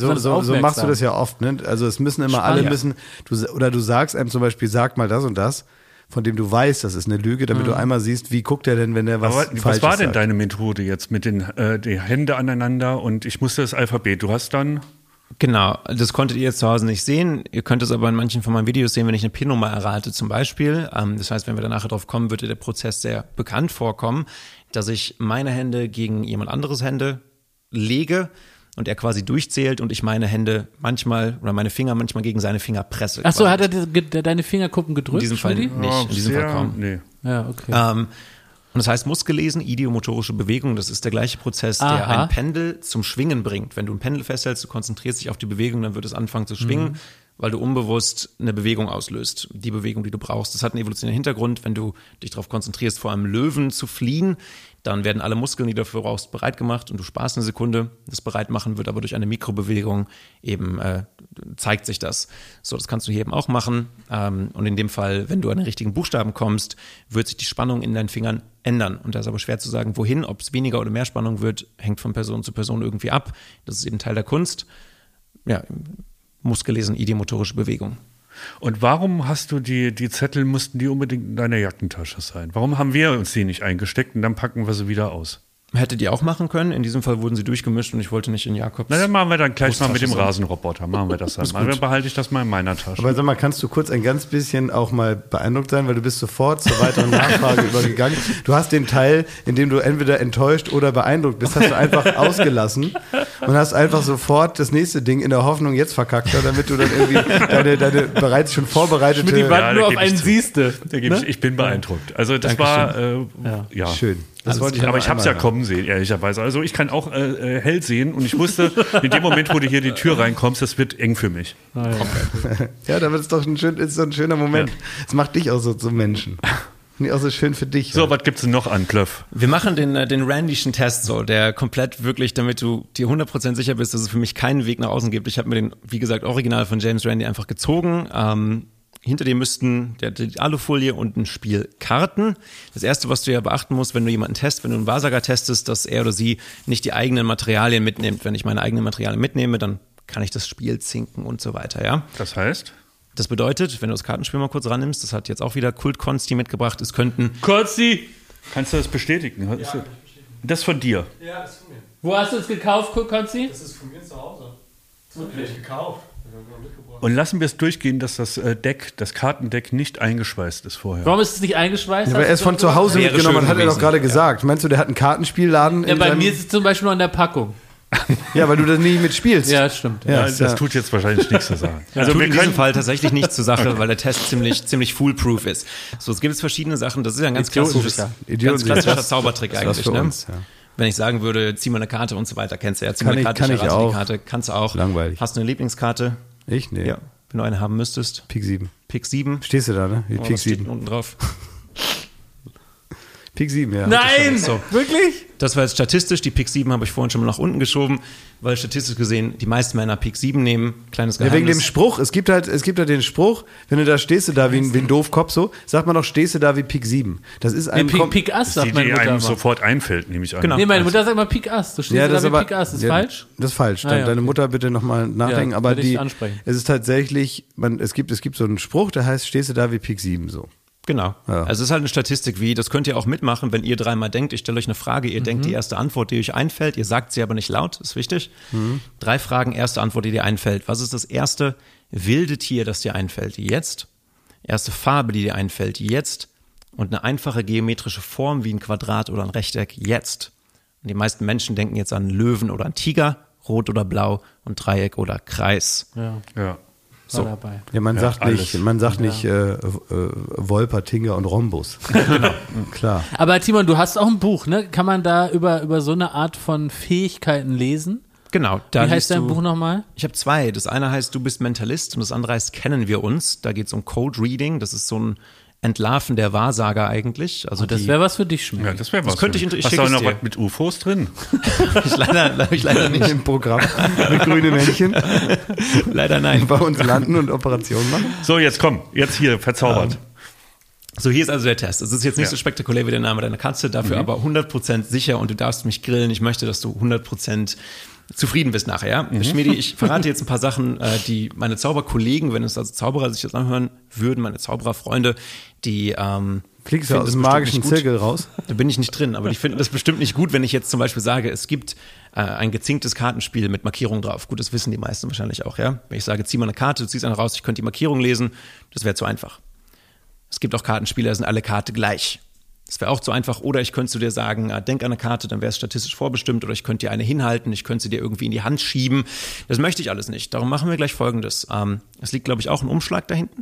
So machst du das ja oft, ne? Also es müssen immer Spannend. alle müssen, du sagst einem zum Beispiel, sag mal das und das, von dem du weißt, das ist eine Lüge, damit du einmal siehst, wie guckt er denn, wenn er was Aber Falsches was war denn sagt. deine Methode jetzt mit den die Hände aneinander und ich musste das Alphabet? Du hast dann Genau, das konntet ihr jetzt zu Hause nicht sehen. Ihr könnt es aber in manchen von meinen Videos sehen, wenn ich eine PIN-Nummer errate zum Beispiel. Das heißt, wenn wir da nachher drauf kommen, wird dir der Prozess sehr bekannt vorkommen, dass ich meine Hände gegen jemand anderes Hände lege und er quasi durchzählt und ich meine Hände manchmal oder meine Finger manchmal gegen seine Finger presse. Achso, quasi. hat er deine Fingerkuppen gedrückt? In diesem Fall Schmitty? nicht, in diesem Fall kaum. Nee. Ja, okay. Und das heißt Muskelesen, idiomotorische Bewegung, das ist der gleiche Prozess, der Aha. ein Pendel zum Schwingen bringt. Wenn du ein Pendel festhältst, du konzentrierst dich auf die Bewegung, dann wird es anfangen zu schwingen, weil du unbewusst eine Bewegung auslöst. Die Bewegung, die du brauchst. Das hat einen evolutionären Hintergrund. Wenn du dich darauf konzentrierst, vor einem Löwen zu fliehen, dann werden alle Muskeln, die du dafür brauchst, bereit gemacht und du sparst eine Sekunde. Das Bereitmachen wird aber durch eine Mikrobewegung eben, zeigt sich das. So, das kannst du hier eben auch machen. Und in dem Fall, wenn du an den richtigen Buchstaben kommst, wird sich die Spannung in deinen Fingern ändern. Und da ist aber schwer zu sagen, wohin, ob es weniger oder mehr Spannung wird, hängt von Person zu Person irgendwie ab. Das ist eben Teil der Kunst. Ja, Muskellesen, idiomotorische Bewegung. Und warum hast du die Zettel, mussten die unbedingt in deiner Jackentasche sein? Warum haben wir uns die nicht eingesteckt und dann packen wir sie wieder aus? Hättet ihr auch machen können. In diesem Fall wurden sie durchgemischt und ich wollte nicht in Jakobs. Na, dann machen wir dann gleich mal mit dem Brusttasche sein. Rasenroboter. Machen wir das dann mal. Dann behalte ich das mal in meiner Tasche. Aber sag mal, kannst du kurz ein ganz bisschen auch mal beeindruckt sein, weil du bist sofort zur weiteren Nachfrage übergegangen. Du hast den Teil, in dem du entweder enttäuscht oder beeindruckt bist, hast du einfach ausgelassen. und hast einfach sofort das nächste Ding in der Hoffnung, jetzt verkackt er, damit du dann irgendwie deine bereits schon vorbereitete... Mit die Wand nur auf geb ich einen zu. siehste. Ich bin beeindruckt. Also das war, ja. Schön. Das wollte Aber noch ich habe es ja einmal kommen sehen, ehrlicherweise. Also ich kann auch hell sehen und ich wusste, in dem Moment, wo du hier die Tür reinkommst, das wird eng für mich. Ja, da wird es doch ist so ein schöner Moment. Es macht dich auch so zum Menschen. Finde ich auch so schön für dich. So, was gibt's denn noch an, Klöff? Wir machen den Randy'schen Test so, der komplett wirklich, damit du dir 100% sicher bist, dass es für mich keinen Weg nach außen gibt. Ich habe mir den, wie gesagt, Original von James Randi einfach gezogen. Hinter dir müssten die Alufolie und ein Spiel Karten. Das Erste, was du ja beachten musst, wenn du jemanden testest, wenn du einen Wahrsager testest, dass er oder sie nicht die eigenen Materialien mitnimmt. Wenn ich meine eigenen Materialien mitnehme, dann kann ich das Spiel zinken und so weiter, ja. Das heißt? Das bedeutet, wenn du das Kartenspiel mal kurz rannimmst, das hat jetzt auch wieder Kult-Konsti mitgebracht, es könnten... Konsti! Kannst du das bestätigen? Ja, das von dir? Ja, das ist von mir. Wo hast du es gekauft, Konsti? Das ist von mir zu Hause. Das wird nicht gekauft. Ich habe mal mitgebracht. Und lassen wir es durchgehen, dass das das Kartendeck nicht eingeschweißt ist vorher. Warum ist es nicht eingeschweißt? Ja, weil er es von zu Hause Wäre mitgenommen hat, schön hat er doch gewesen. gerade gesagt. Meinst du, der hat einen Kartenspielladen Ja, in bei seinem... mir ist es zum Beispiel noch in der Packung. Ja, weil du das nie mitspielst. Ja, das stimmt. Ja, Das tut jetzt wahrscheinlich nichts zu sagen. Also Also tut in diesem Fall tatsächlich nichts zur Sache, weil der Test ziemlich foolproof ist. So, es gibt jetzt verschiedene Sachen, das ist ja ein ganz klassischer Zaubertrick Das eigentlich. für Ne? uns, ja. Wenn ich sagen würde, zieh mal eine Karte und so weiter, kennst du ja. Zieh mal Kann eine ich- Karte, kann ich errate auch. die Karte, kannst du auch. Langweilig. Hast du eine Lieblingskarte? Ich? Nee. Ja. Wenn du eine haben müsstest. Pik 7. Pick 7. Stehst du da, ne? Wie Oh, Pik was steht 7. unten drauf? Pik 7, ja. Nein! So. Wirklich? Das war jetzt statistisch, die Pick 7 habe ich vorhin schon mal nach unten geschoben, weil statistisch gesehen die meisten Männer Pick 7 nehmen. Kleines Ja, Geheimnis. wegen dem Spruch. Es gibt halt den Spruch, wenn du da stehst du da wie ein Doofkopf so, sagt man doch, stehst du da wie Pik 7. Das ist Nee, ein Pik Ass, sagt Die meine Mutter einem immer. sofort einfällt, nehme ich an. Genau. Nee, meine Mutter sagt immer Pik Ass. Du stehst Ja, da das ist wie aber Pik Ass. Ist ja, falsch? Das ist falsch. Ah, ja, Deine okay. Mutter bitte nochmal nachdenken. Ja, aber werde ich ansprechen. es ist tatsächlich, es gibt so einen Spruch, der heißt, stehst du da wie Pik 7 so. Genau. Ja. Also es ist halt eine Statistik wie, das könnt ihr auch mitmachen, wenn ihr dreimal denkt, ich stelle euch eine Frage, ihr denkt die erste Antwort, die euch einfällt, ihr sagt sie aber nicht laut, ist wichtig. 3 Fragen, erste Antwort, die dir einfällt. Was ist das erste wilde Tier, das dir einfällt? Jetzt. Erste Farbe, die dir einfällt? Jetzt. Und eine einfache geometrische Form wie ein Quadrat oder ein Rechteck? Jetzt. Und die meisten Menschen denken jetzt an Löwen oder an Tiger, rot oder blau und Dreieck oder Kreis. Ja, Ja. war dabei. Ja, man sagt alles. nicht Wolper, Tinger und Rhombus. Klar. Aber Timon, du hast auch ein Buch, ne? Kann man da über so eine Art von Fähigkeiten lesen? Genau. Da Wie heißt liest dein du- Buch nochmal? Ich habe 2. Das eine heißt, du bist Mentalist und das andere heißt, kennen wir uns. Da geht es um Code Reading. Das ist so ein Entlarven der Wahrsager eigentlich. Also Das wäre was für dich, Schmidt. Ja, das wäre was. könnte ich für mich. ich Hast schicke du auch es noch dir. was mit UFOs drin? ich leider nicht. Im Programm mit grünen Männchen Leider nein. bei uns landen und Operationen machen. So, jetzt komm. Jetzt hier, verzaubert. So, hier ist also der Test. Es ist jetzt nicht Ja. so spektakulär wie der Name deiner Katze, dafür aber 100% sicher und du darfst mich grillen. Ich möchte, dass du 100% zufrieden bist nachher. Ja? Schmiedi, ich verrate jetzt ein paar Sachen, die meine Zauberkollegen, wenn es also Zauberer sich das anhören würden, meine Zaubererfreunde, die Fliegst du finden aus das dem bestimmt magischen nicht gut. Zirkel raus? Da bin ich nicht drin, aber die finden das bestimmt nicht gut, wenn ich jetzt zum Beispiel sage, es gibt ein gezinktes Kartenspiel mit Markierung drauf. Gut, das wissen die meisten wahrscheinlich auch, ja. Wenn ich sage, zieh mal eine Karte, du ziehst eine raus, ich könnte die Markierung lesen, das wäre zu einfach. Es gibt auch Kartenspiele, da sind alle Karten gleich. Das wäre auch zu einfach. Oder ich könnte zu dir sagen, denk an eine Karte, dann wäre es statistisch vorbestimmt. Oder ich könnte dir eine hinhalten, ich könnte sie dir irgendwie in die Hand schieben. Das möchte ich alles nicht. Darum machen wir gleich Folgendes. Es liegt, glaube ich, auch ein Umschlag da hinten.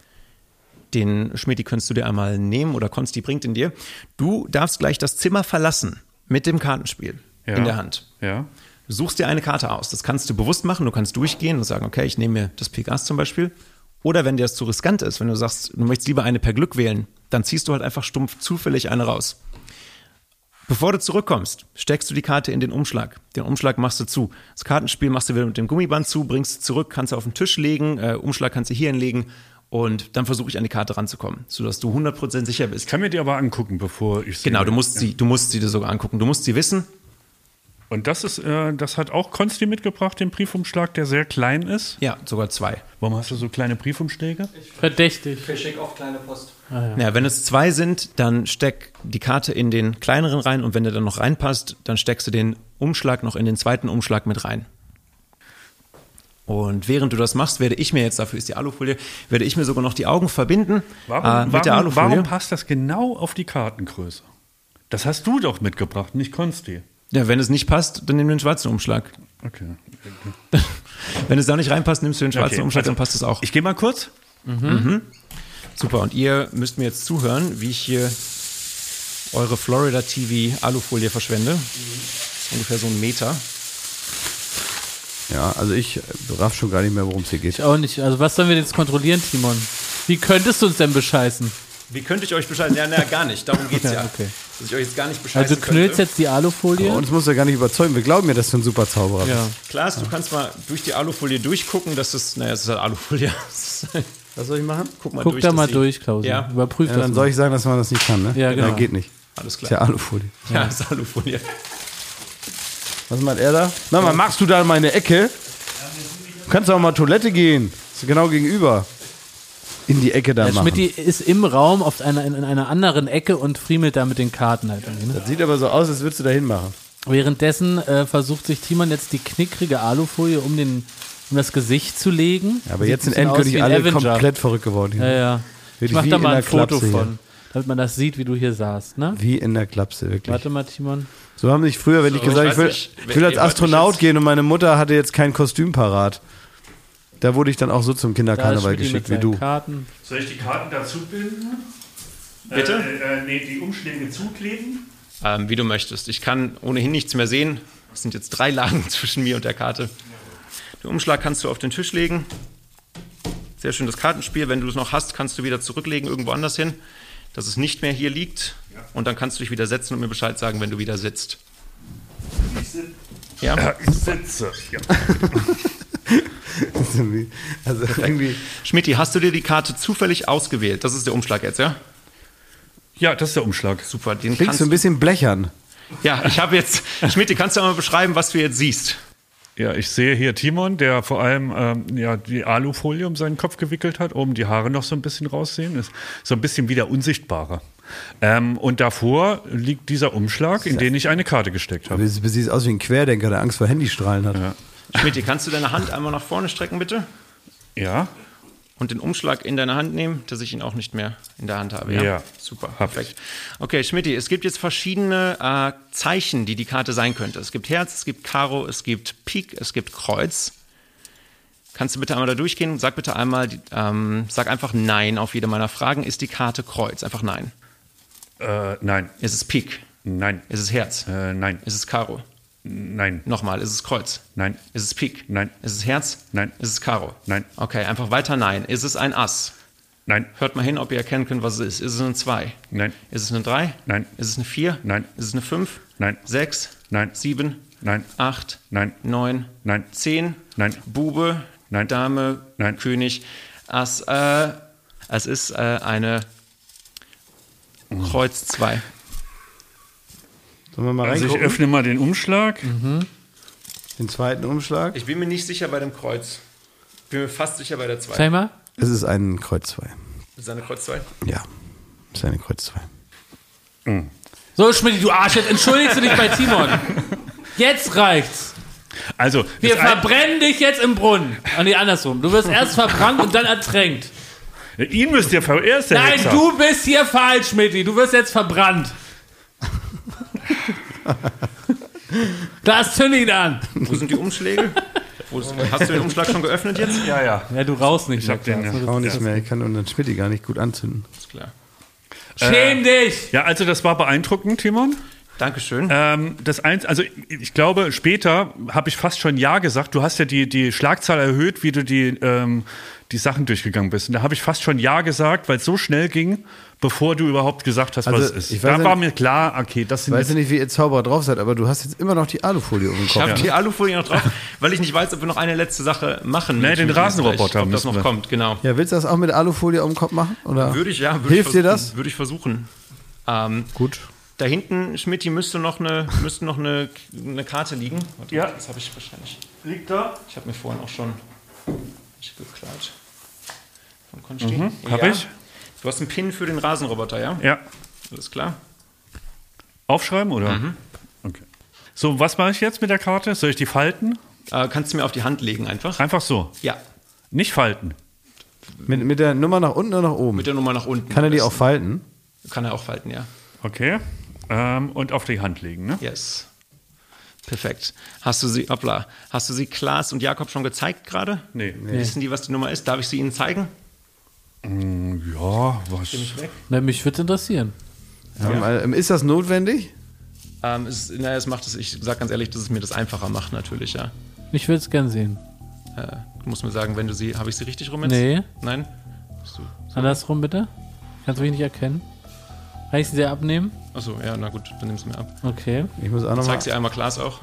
Den Schmidt, könntest du dir einmal nehmen oder Konsti bringt ihn dir. Du darfst gleich das Zimmer verlassen mit dem Kartenspiel in der Hand. Ja. Du suchst dir eine Karte aus. Das kannst du bewusst machen. Du kannst durchgehen und sagen, okay, ich nehme mir das Pik Ass zum Beispiel. Oder wenn dir das zu riskant ist, wenn du sagst, du möchtest lieber eine per Glück wählen, dann ziehst du halt einfach stumpf zufällig eine raus. Bevor du zurückkommst, steckst du die Karte in den Umschlag. Den Umschlag machst du zu. Das Kartenspiel machst du wieder mit dem Gummiband zu, bringst es zurück, kannst du auf den Tisch legen, Umschlag kannst du hier hinlegen und dann versuche ich an die Karte ranzukommen, sodass du 100% sicher bist. Ich kann mir die aber angucken, bevor ich sie. Genau, du musst sie dir sogar angucken. Du musst sie wissen. Und das hat auch Konsti mitgebracht, den Briefumschlag, der sehr klein ist. Ja, sogar 2. Warum hast du so kleine Briefumschläge? Verdächtig. Ich verschicke oft kleine Post. Ja, wenn es 2 sind, dann steck die Karte in den kleineren rein und wenn der dann noch reinpasst, dann steckst du den Umschlag noch in den zweiten Umschlag mit rein. Und während du das machst, werde ich mir jetzt, dafür ist die Alufolie, werde ich mir sogar noch die Augen verbinden mit der Alufolie. Warum passt das genau auf die Kartengröße? Das hast du doch mitgebracht, nicht Konsti. Ja, wenn es nicht passt, dann nimm den schwarzen Umschlag. Okay. Wenn es da nicht reinpasst, nimmst du den schwarzen Okay, Umschlag, also dann passt es auch. Ich gehe mal kurz. Super, und ihr müsst mir jetzt zuhören, wie ich hier eure Florida TV Alufolie verschwende. Das ist ungefähr so 1 Meter. Ja, also ich raff schon gar nicht mehr, worum es hier geht. Ich auch nicht. Also was sollen wir jetzt kontrollieren, Timon? Wie könntest du uns denn bescheißen? Wie könnte ich euch bescheißen? Ja, gar nicht. Darum geht's ja. Okay. Dass ich euch jetzt gar nicht bescheißen Also du knüllst könnte. jetzt die Alufolie? Uns muss er gar nicht überzeugen. Wir glauben ja, dass du ein super Zauberer bist. Ja. Klaas, du kannst mal durch die Alufolie durchgucken, dass das, es ist halt Alufolie. Was soll ich machen? Guck mal Guck durch. da dass mal sie- durch, Klausi. Ja. Überprüf Ja, das dann mal. soll ich sagen, dass man das nicht kann, ne? Ja, genau. Ja, geht nicht. Alles Ist ja klar. Alufolie. Ja, ist Alufolie. Was macht er da? Mama, machst du da in meine Ecke? Du kannst auch mal Toilette gehen. Ist genau gegenüber. In die Ecke da Der machen. Schmidti ist im Raum in einer anderen Ecke und friemelt da mit den Karten halt irgendwie, ne? Das sieht aber so aus, als würdest du da hinmachen. Währenddessen versucht sich Timon jetzt die knickrige Alufolie um das Gesicht zu legen. Ja, aber Sieht jetzt ein sind bisschen aus endgültig wie ein alle Avenger. komplett verrückt geworden. Hier. Ja, ja. Ich Wirklich mach wie da in mal der ein Foto Klapse hier. von, damit man das sieht, wie du hier saßt, ne? Wie in der Klapse, wirklich. Warte mal, Timon. So haben sich früher, wenn ich gesagt ich weiß ich nicht, will als ihr wollt Astronaut mich jetzt- gehen und meine Mutter hatte jetzt kein Kostüm parat. Da wurde ich dann auch so zum Da ist Kinderkarneval Schmidti geschickt mit wie seinen du. Karten. Soll ich die Karten dazu binden? Bitte? Nee, die Umschläge zukleben. Wie du möchtest. Ich kann ohnehin nichts mehr sehen. Es sind jetzt 3 Lagen zwischen mir und der Karte. Den Umschlag kannst du auf den Tisch legen. Sehr schön das Kartenspiel. Wenn du es noch hast, kannst du wieder zurücklegen, irgendwo anders hin, dass es nicht mehr hier liegt. Und dann kannst du dich wieder setzen und mir Bescheid sagen, wenn du wieder sitzt. Ja? Ich sitze. Ja. Also irgendwie. Schmidti, hast du dir die Karte zufällig ausgewählt? Das ist der Umschlag jetzt, ja? Ja, das ist der Umschlag. Super, den Klingst kannst du ein bisschen blechern. Ja, ich habe jetzt. Schmidti, kannst du mal beschreiben, was du jetzt siehst? Ja, ich sehe hier Timon, der vor allem die Alufolie um seinen Kopf gewickelt hat, oben die Haare noch so ein bisschen raussehen, ist so ein bisschen wieder unsichtbarer. Und davor liegt dieser Umschlag, in den ich eine Karte gesteckt habe. Du siehst aus wie ein Querdenker, der Angst vor Handystrahlen hat. Ja. Schmidti, kannst du deine Hand einmal nach vorne strecken, bitte? Ja, Und den Umschlag in deine Hand nehmen, dass ich ihn auch nicht mehr in der Hand habe. Ja, Ja, super, hab perfekt. Okay, Schmidti, es gibt jetzt verschiedene Zeichen, die Karte sein könnte. Es gibt Herz, es gibt Karo, es gibt Pik, es gibt Kreuz. Kannst du bitte einmal da durchgehen? Sag bitte einmal, sag einfach Nein auf jede meiner Fragen. Ist die Karte Kreuz? Einfach Nein. nein, Ist es Pik? nein, Ist es Herz? nein, Ist es Karo? nein, Nochmal, ist es Kreuz? nein, Ist es Pik? Nein. Ist es Herz? Nein. Ist es Karo? Nein. Okay, einfach weiter Nein. Ist es ein Ass? nein, Hört mal hin, ob ihr erkennen könnt, was es ist. Ist es eine 2? nein, Ist es eine 3? Nein. Ist es eine 4? Nein. Ist es eine 5? Nein. 6? Nein. 7? Nein. 8? Nein. 9? Nein. 10? Nein. Bube? Nein. Dame? Nein. König? Ass? Es ist eine Kreuz 2. Sollen wir mal Also ich reingucken? öffne mal den Umschlag. Den zweiten Umschlag. Ich bin mir nicht sicher bei dem Kreuz. Bin mir fast sicher bei der 2. Zeig mal. Es ist ein Kreuz 2. Ist es eine Kreuz 2? Ja, es ist eine Kreuz 2. So, Schmidti, du Arsch, jetzt entschuldigst du dich bei Timon. Jetzt reicht's. Also, Wir das ein- verbrennen dich jetzt im Brunnen. Ah, nee, andersrum. Du wirst erst verbrannt und dann ertränkt. ihn müsst ihr erst der Nein, Hexer. du bist hier falsch, Schmidti. Du wirst jetzt verbrannt. Das zünd ihn an. Wo sind die Umschläge? Hast du den Umschlag schon geöffnet jetzt? Ja, ja. Ja, du rauchst nicht Ich hab den, ja. Auch nicht mehr. Ich kann unseren Schmidti gar nicht gut anzünden. Ist klar. Schäm dich. Ja, also das war beeindruckend, Timon. Dankeschön. Also ich glaube, später habe ich fast schon Ja gesagt. Du hast ja die Schlagzahl erhöht, wie du die Sachen durchgegangen bist. Und da habe ich fast schon Ja gesagt, weil es so schnell ging, bevor du überhaupt gesagt hast, Also, was es ich ist. weiß Da ja war nicht- mir klar, okay, das Ich sind weiß jetzt, ja nicht, wie ihr Zauberer drauf seid, aber du hast jetzt immer noch die Alufolie um den Ich Kopf. habe die Alufolie noch drauf, weil ich nicht weiß, ob wir noch eine letzte Sache machen. Nee, den Mit Rasenroboter ob das müssen noch wir. kommt, genau. Ja, willst du das auch mit Alufolie um den Kopf machen? Oder? Hilft dir das? Würde ich versuchen. Gut. Da hinten, Schmidti, müsste noch eine Karte liegen. Warte, Ja. Das habe ich wahrscheinlich. liegt da. Ich habe mir vorhin auch schon geklaut. Von Konsti. Hab ich. Du hast einen Pin für den Rasenroboter, ja? Ja. Alles klar. Aufschreiben oder? Okay. So, was mache ich jetzt mit der Karte? Soll ich die falten? Kannst du mir auf die Hand legen einfach? Einfach so. Ja. Nicht falten. Mit der Nummer nach unten oder nach oben? Mit der Nummer nach unten. Kann er die auch falten? Kann er auch falten, ja. Okay. Und auf die Hand legen, ne? Yes. Perfekt. Hast du sie Klaas und Jakob schon gezeigt gerade? Nee. Wissen die, was die Nummer ist? Darf ich sie ihnen zeigen? Ja, was? Na, mich würde es interessieren. Ist das notwendig? Es macht es, ich sag ganz ehrlich, dass es mir das einfacher macht, natürlich, ja. Ich würde es gern sehen. Du musst mir sagen, habe ich sie richtig rum jetzt? Nee. Nein? Andersrum bitte. Kannst du mich nicht erkennen? Kann ich sie dir abnehmen? Achso, ja, na gut, dann nimm sie mir ab. Okay. Ich muss auch noch mal. Zeig sie einmal Klaas auch.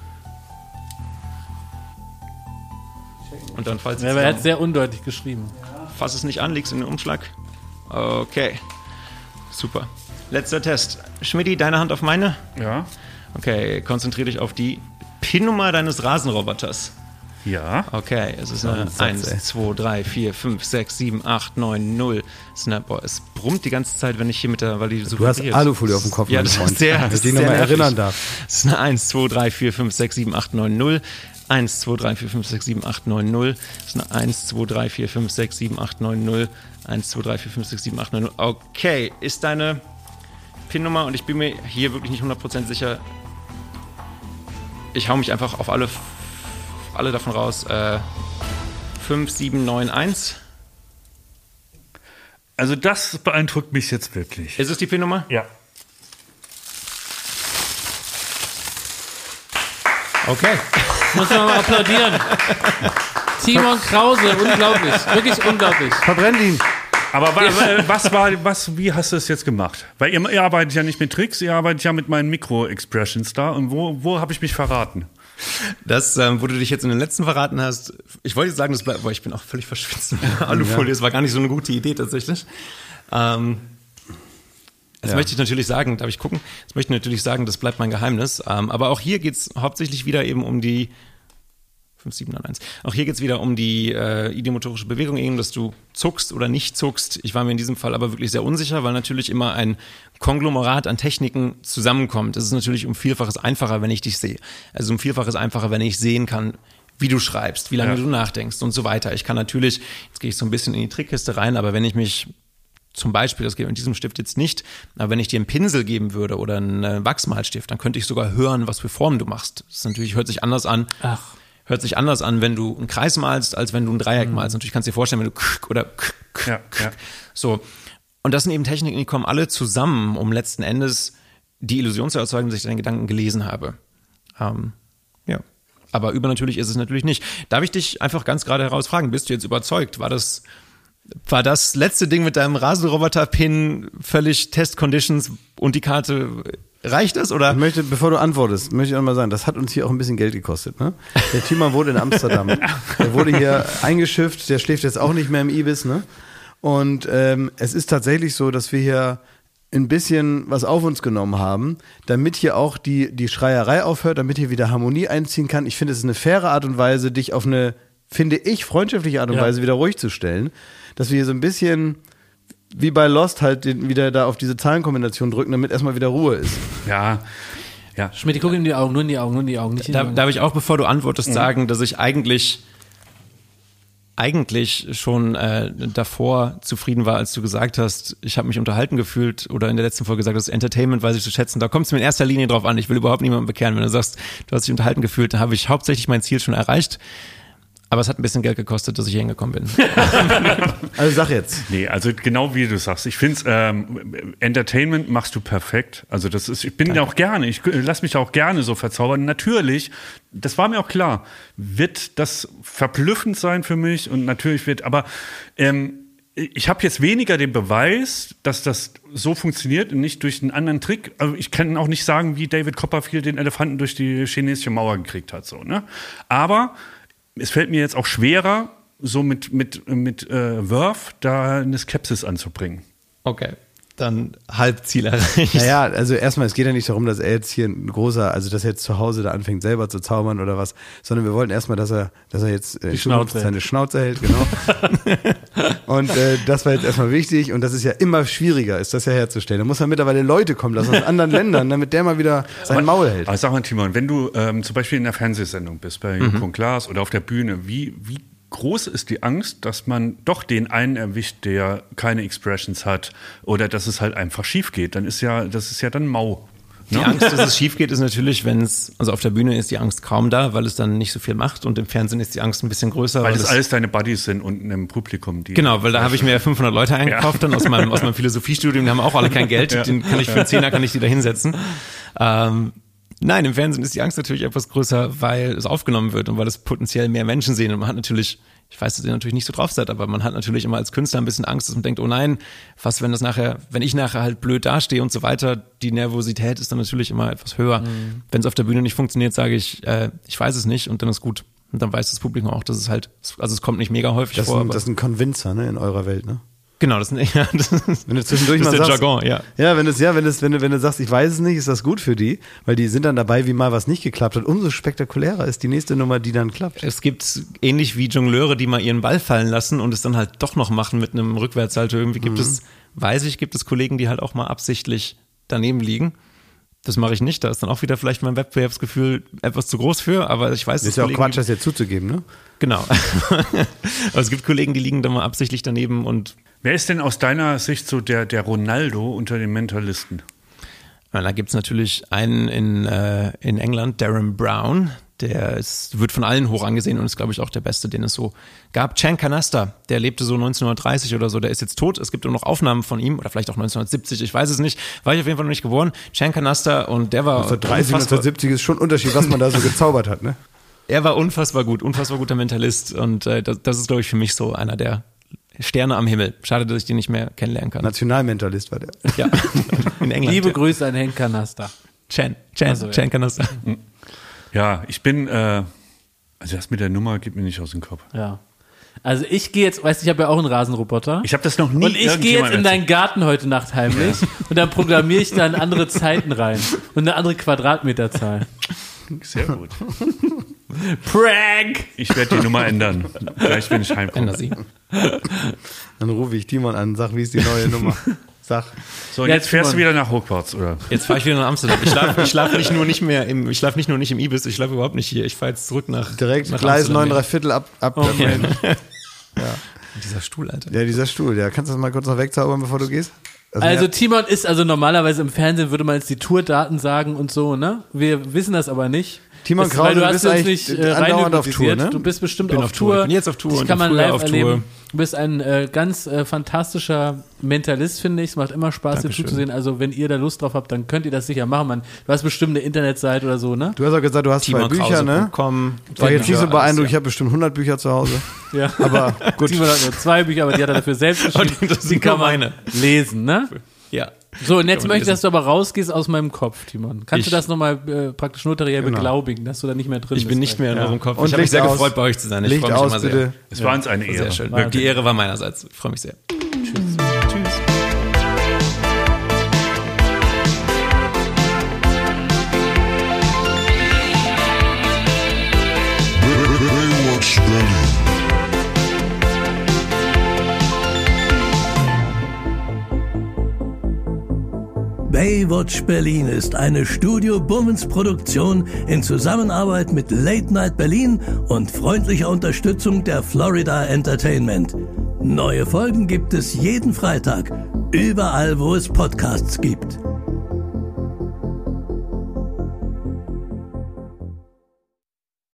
Und dann, falls Ja, aber er hat sehr undeutlich geschrieben. fass es nicht an, legst in den Umschlag. Okay. Super. Letzter Test. Schmidti, deine Hand auf meine. Ja. Okay, konzentrier dich auf die PIN-Nummer deines Rasenroboters. Ja. Okay, es ist eine 1, 2, 3, 4, 5, 6, 7, 8, 9, 0. Es brummt die ganze Zeit, wenn ich hier weil die so Du hast vibriert. Alufolie auf dem Kopf, Ja, mein das Freund. ist sehr, dass das ich dich ist nochmal sehr nervig. erinnern darf. Es ist eine 1, 2, 3, 4, 5, 6, 7, 8, 9, 0. 1, 2, 3, 4, 5, 6, 7, 8, 9, 0. Das ist eine 1, 2, 3, 4, 5, 6, 7, 8, 9, 0. 1, 2, 3, 4, 5, 6, 7, 8, 9, 0. Okay, ist deine PIN-Nummer, und ich bin mir hier wirklich nicht 100% sicher. Ich hau mich einfach auf alle davon raus. 5791. Also das beeindruckt mich jetzt wirklich. Ist es die PIN-Nummer? Ja. Okay. Muss man mal applaudieren. Timon Krause, unglaublich. Wirklich unglaublich. Verbrennt ihn. Aber wie hast du es jetzt gemacht? Weil ihr arbeitet ja nicht mit Tricks, ihr arbeitet ja mit meinen Mikro-Expressions da. Und wo habe ich mich verraten? Das, wo du dich jetzt in den letzten verraten hast, ich wollte jetzt sagen, das bleibt, aber ich bin auch völlig verschwitzt mit der Alufolie. Das war gar nicht so eine gute Idee tatsächlich. Jetzt möchte ich natürlich sagen, darf ich gucken? Jetzt möchte ich natürlich sagen, das bleibt mein Geheimnis. Aber auch hier geht's hauptsächlich wieder eben um die 5791. Auch hier geht's wieder um die ideomotorische Bewegung, eben, dass du zuckst oder nicht zuckst. Ich war mir in diesem Fall aber wirklich sehr unsicher, weil natürlich immer ein Konglomerat an Techniken zusammenkommt. Es ist natürlich um Vielfaches einfacher, wenn ich dich sehe. Also um Vielfaches einfacher, wenn ich sehen kann, wie du schreibst, wie lange du nachdenkst und so weiter. Ich kann natürlich, jetzt gehe ich so ein bisschen in die Trickkiste rein, aber wenn ich mich zum Beispiel, das geht mit diesem Stift jetzt nicht, aber wenn ich dir einen Pinsel geben würde oder einen Wachsmalstift, dann könnte ich sogar hören, was für Formen du machst. Das ist natürlich, hört sich anders an. Hört sich anders an, wenn du einen Kreis malst, als wenn du ein Dreieck malst. Natürlich kannst du dir vorstellen, wenn du oder so. Und das sind eben Techniken, die kommen alle zusammen, um letzten Endes die Illusion zu erzeugen, dass ich deine Gedanken gelesen habe. Ja. Aber übernatürlich ist es natürlich nicht. Darf ich dich einfach ganz gerade heraus fragen, bist du jetzt überzeugt? War das letzte Ding mit deinem Rasenroboter-Pin völlig Test-Conditions und die Karte, reicht das, oder? Ich möchte, bevor du antwortest, möchte ich auch mal sagen, das hat uns hier auch ein bisschen Geld gekostet, ne? Der Timon wohnt in Amsterdam. Der wurde hier eingeschifft, der schläft jetzt auch nicht mehr im Ibis, ne? Und es ist tatsächlich so, dass wir hier ein bisschen was auf uns genommen haben, damit hier auch die Schreierei aufhört, damit hier wieder Harmonie einziehen kann. Ich finde, es ist eine faire Art und Weise, dich auf eine, finde ich, freundschaftliche Art und Weise wieder ruhig zu stellen. Dass wir hier so ein bisschen wie bei Lost halt wieder da auf diese Zahlenkombination drücken, damit erstmal wieder Ruhe ist. Ja. Schmidt, guck ihm in die Augen, nur in die Augen, nicht in die Augen. Darf ich auch, bevor du antwortest, sagen, dass ich eigentlich schon davor zufrieden war, als du gesagt hast, ich habe mich unterhalten gefühlt, oder in der letzten Folge gesagt hast, Entertainment weiß ich zu schätzen. Da kommt es mir in erster Linie drauf an. Ich will überhaupt niemanden bekehren. Wenn du sagst, du hast dich unterhalten gefühlt, dann habe ich hauptsächlich mein Ziel schon erreicht. Aber es hat ein bisschen Geld gekostet, dass ich hier hingekommen bin. Also sag jetzt. Nee, also genau wie du sagst. Ich finde, Entertainment machst du perfekt. Also das ist, ich bin ja auch gerne, ich lasse mich auch gerne so verzaubern. Natürlich, das war mir auch klar, wird das verblüffend sein für mich und natürlich aber ich habe jetzt weniger den Beweis, dass das so funktioniert und nicht durch einen anderen Trick. Also ich kann auch nicht sagen, wie David Copperfield den Elefanten durch die chinesische Mauer gekriegt hat, so, ne? Aber es fällt mir jetzt auch schwerer, so mit Verve da eine Skepsis anzubringen. Okay, dann Halbziel erreicht. Naja, also erstmal, es geht ja nicht darum, dass er jetzt hier ein großer, also dass er jetzt zu Hause da anfängt selber zu zaubern oder was, sondern wir wollten erstmal, dass er jetzt seine Schnauze hält, genau. Und das war jetzt erstmal wichtig und das ist ja immer schwieriger, ist das ja herzustellen. Da muss man mittlerweile Leute kommen lassen aus anderen Ländern, damit der mal wieder sein Maul hält. Aber sag mal, Timon, wenn du zum Beispiel in einer Fernsehsendung bist, bei Joko und Klaas oder auf der Bühne, wie groß ist die Angst, dass man doch den einen erwischt, der keine Expressions hat oder dass es halt einfach schief geht? Das ist ja dann mau. Die Angst, dass es schief geht, ist natürlich, also auf der Bühne ist die Angst kaum da, weil es dann nicht so viel macht und im Fernsehen ist die Angst ein bisschen größer. Weil das alles deine Buddies sind unten im Publikum. Genau, weil da habe ich mir 500 Leute eingekauft dann aus meinem Philosophiestudium, die haben auch alle kein Geld, den kann ich für einen Zehner, kann ich die da hinsetzen. Nein, im Fernsehen ist die Angst natürlich etwas größer, weil es aufgenommen wird und weil es potenziell mehr Menschen sehen und man hat natürlich, ich weiß, dass ihr natürlich nicht so drauf seid, aber man hat natürlich immer als Künstler ein bisschen Angst, dass man denkt, oh nein, was, wenn ich nachher halt blöd dastehe und so weiter, die Nervosität ist dann natürlich immer etwas höher. Wenn es auf der Bühne nicht funktioniert, sage ich, ich weiß es nicht und dann ist gut. Und dann weiß das Publikum auch, dass es halt, also es kommt nicht mega häufig vor. Das ist ein Convincer, ne, in eurer Welt, ne? Genau, das ist wenn du zwischendurch das mal ist der sagst, Jargon, ja. Ja, wenn du sagst, ich weiß es nicht, ist das gut für die, weil die sind dann dabei, wie mal was nicht geklappt hat. Umso spektakulärer ist die nächste Nummer, die dann klappt. Es gibt ähnlich wie Jongleure, die mal ihren Ball fallen lassen und es dann halt doch noch machen mit einem Rückwärtssalto. Irgendwie gibt es Kollegen, die halt auch mal absichtlich daneben liegen. Das mache ich nicht. Da ist dann auch wieder vielleicht mein Wettbewerbsgefühl etwas zu groß für, aber ich weiß, ist ja auch Quatsch, das jetzt zuzugeben, ne? Genau. Aber es gibt Kollegen, die liegen da mal absichtlich daneben und. Wer ist denn aus deiner Sicht so der Ronaldo unter den Mentalisten? Da gibt's natürlich einen in England, Darren Brown, wird von allen hoch angesehen und ist, glaube ich, auch der Beste, den es so gab. Chan Canasta, der lebte so 1930 oder so, der ist jetzt tot. Es gibt nur noch Aufnahmen von ihm oder vielleicht auch 1970, ich weiß es nicht. War ich auf jeden Fall noch nicht geboren. Chan Canasta und der war 1930, 1970 ist schon ein Unterschied, was man da so gezaubert hat, ne? Er war unfassbar guter Mentalist und das ist, glaube ich, für mich so einer der Sterne am Himmel. Schade, dass ich den nicht mehr kennenlernen kann. Nationalmentalist war der. Ja, in England. Liebe Grüße an Henk Canasta. Chan Canasta. Ja, ich bin, also das mit der Nummer geht mir nicht aus dem Kopf. Ja. Also ich gehe jetzt, weißt du, ich habe ja auch einen Rasenroboter. Ich habe das noch nie. Und ich gehe jetzt in deinen Garten heute Nacht heimlich und dann programmiere ich da andere Zeiten rein und eine andere Quadratmeterzahl. Sehr gut. Prank! Ich werde die Nummer ändern. Gleich bin ich heimgekommen. Dann rufe ich Timon an und sag, wie ist die neue Nummer? Sag. So, und jetzt fährst du wieder nach Hogwarts, oder? Jetzt fahre ich wieder nach Amsterdam. Ich schlafe nicht nur nicht im Ibis, ich schlafe überhaupt nicht hier. Ich fahre jetzt zurück nach direkt nach Gleis Amsterdam. 9,3 ab. Ja. Dieser Stuhl, Alter. Ja, dieser Stuhl. Ja, kannst du das mal kurz noch wegzaubern, bevor du gehst? Also Timon ist, normalerweise im Fernsehen würde man jetzt die Tourdaten sagen und so, ne? Wir wissen das aber nicht. Timon Krause, du du hast bist uns eigentlich nicht andauernd auf Tour, ne? Du bist bestimmt bin auf Tour. Ich bin jetzt auf Tour. Das und kann man früher live auf erleben. Tour. Du bist ein ganz fantastischer Mentalist, finde ich. Es macht immer Spaß, dir zuzusehen. Also wenn ihr da Lust drauf habt, dann könnt ihr das sicher machen. Du hast bestimmt eine Internetseite oder so, ne? Du hast auch gesagt, du hast 2 Bücher, ne? War jetzt nicht so beeindruckt, ich habe bestimmt 100 Bücher zu Hause. Ja. Aber gut. Timon hat nur 2 Bücher, aber die hat er dafür selbst geschrieben. Die kann man lesen, ne? Ja. So, und jetzt möchte ich, dass du aber rausgehst aus meinem Kopf, Timon. Kannst du das nochmal praktisch notariell beglaubigen, dass du da nicht mehr drin bist? Ich bin nicht mehr in eurem Kopf. Und ich habe mich sehr gefreut, bei euch zu sein. Ich freue mich immer sehr. Es war uns eine Ehre. Sehr schön. Die Ehre war meinerseits. Ich freue mich sehr. Tschüss. Baywatch Berlin. Baywatch Berlin ist eine Studio Bummens Produktion in Zusammenarbeit mit Late Night Berlin und freundlicher Unterstützung der Florida Entertainment. Neue Folgen gibt es jeden Freitag, überall wo es Podcasts gibt.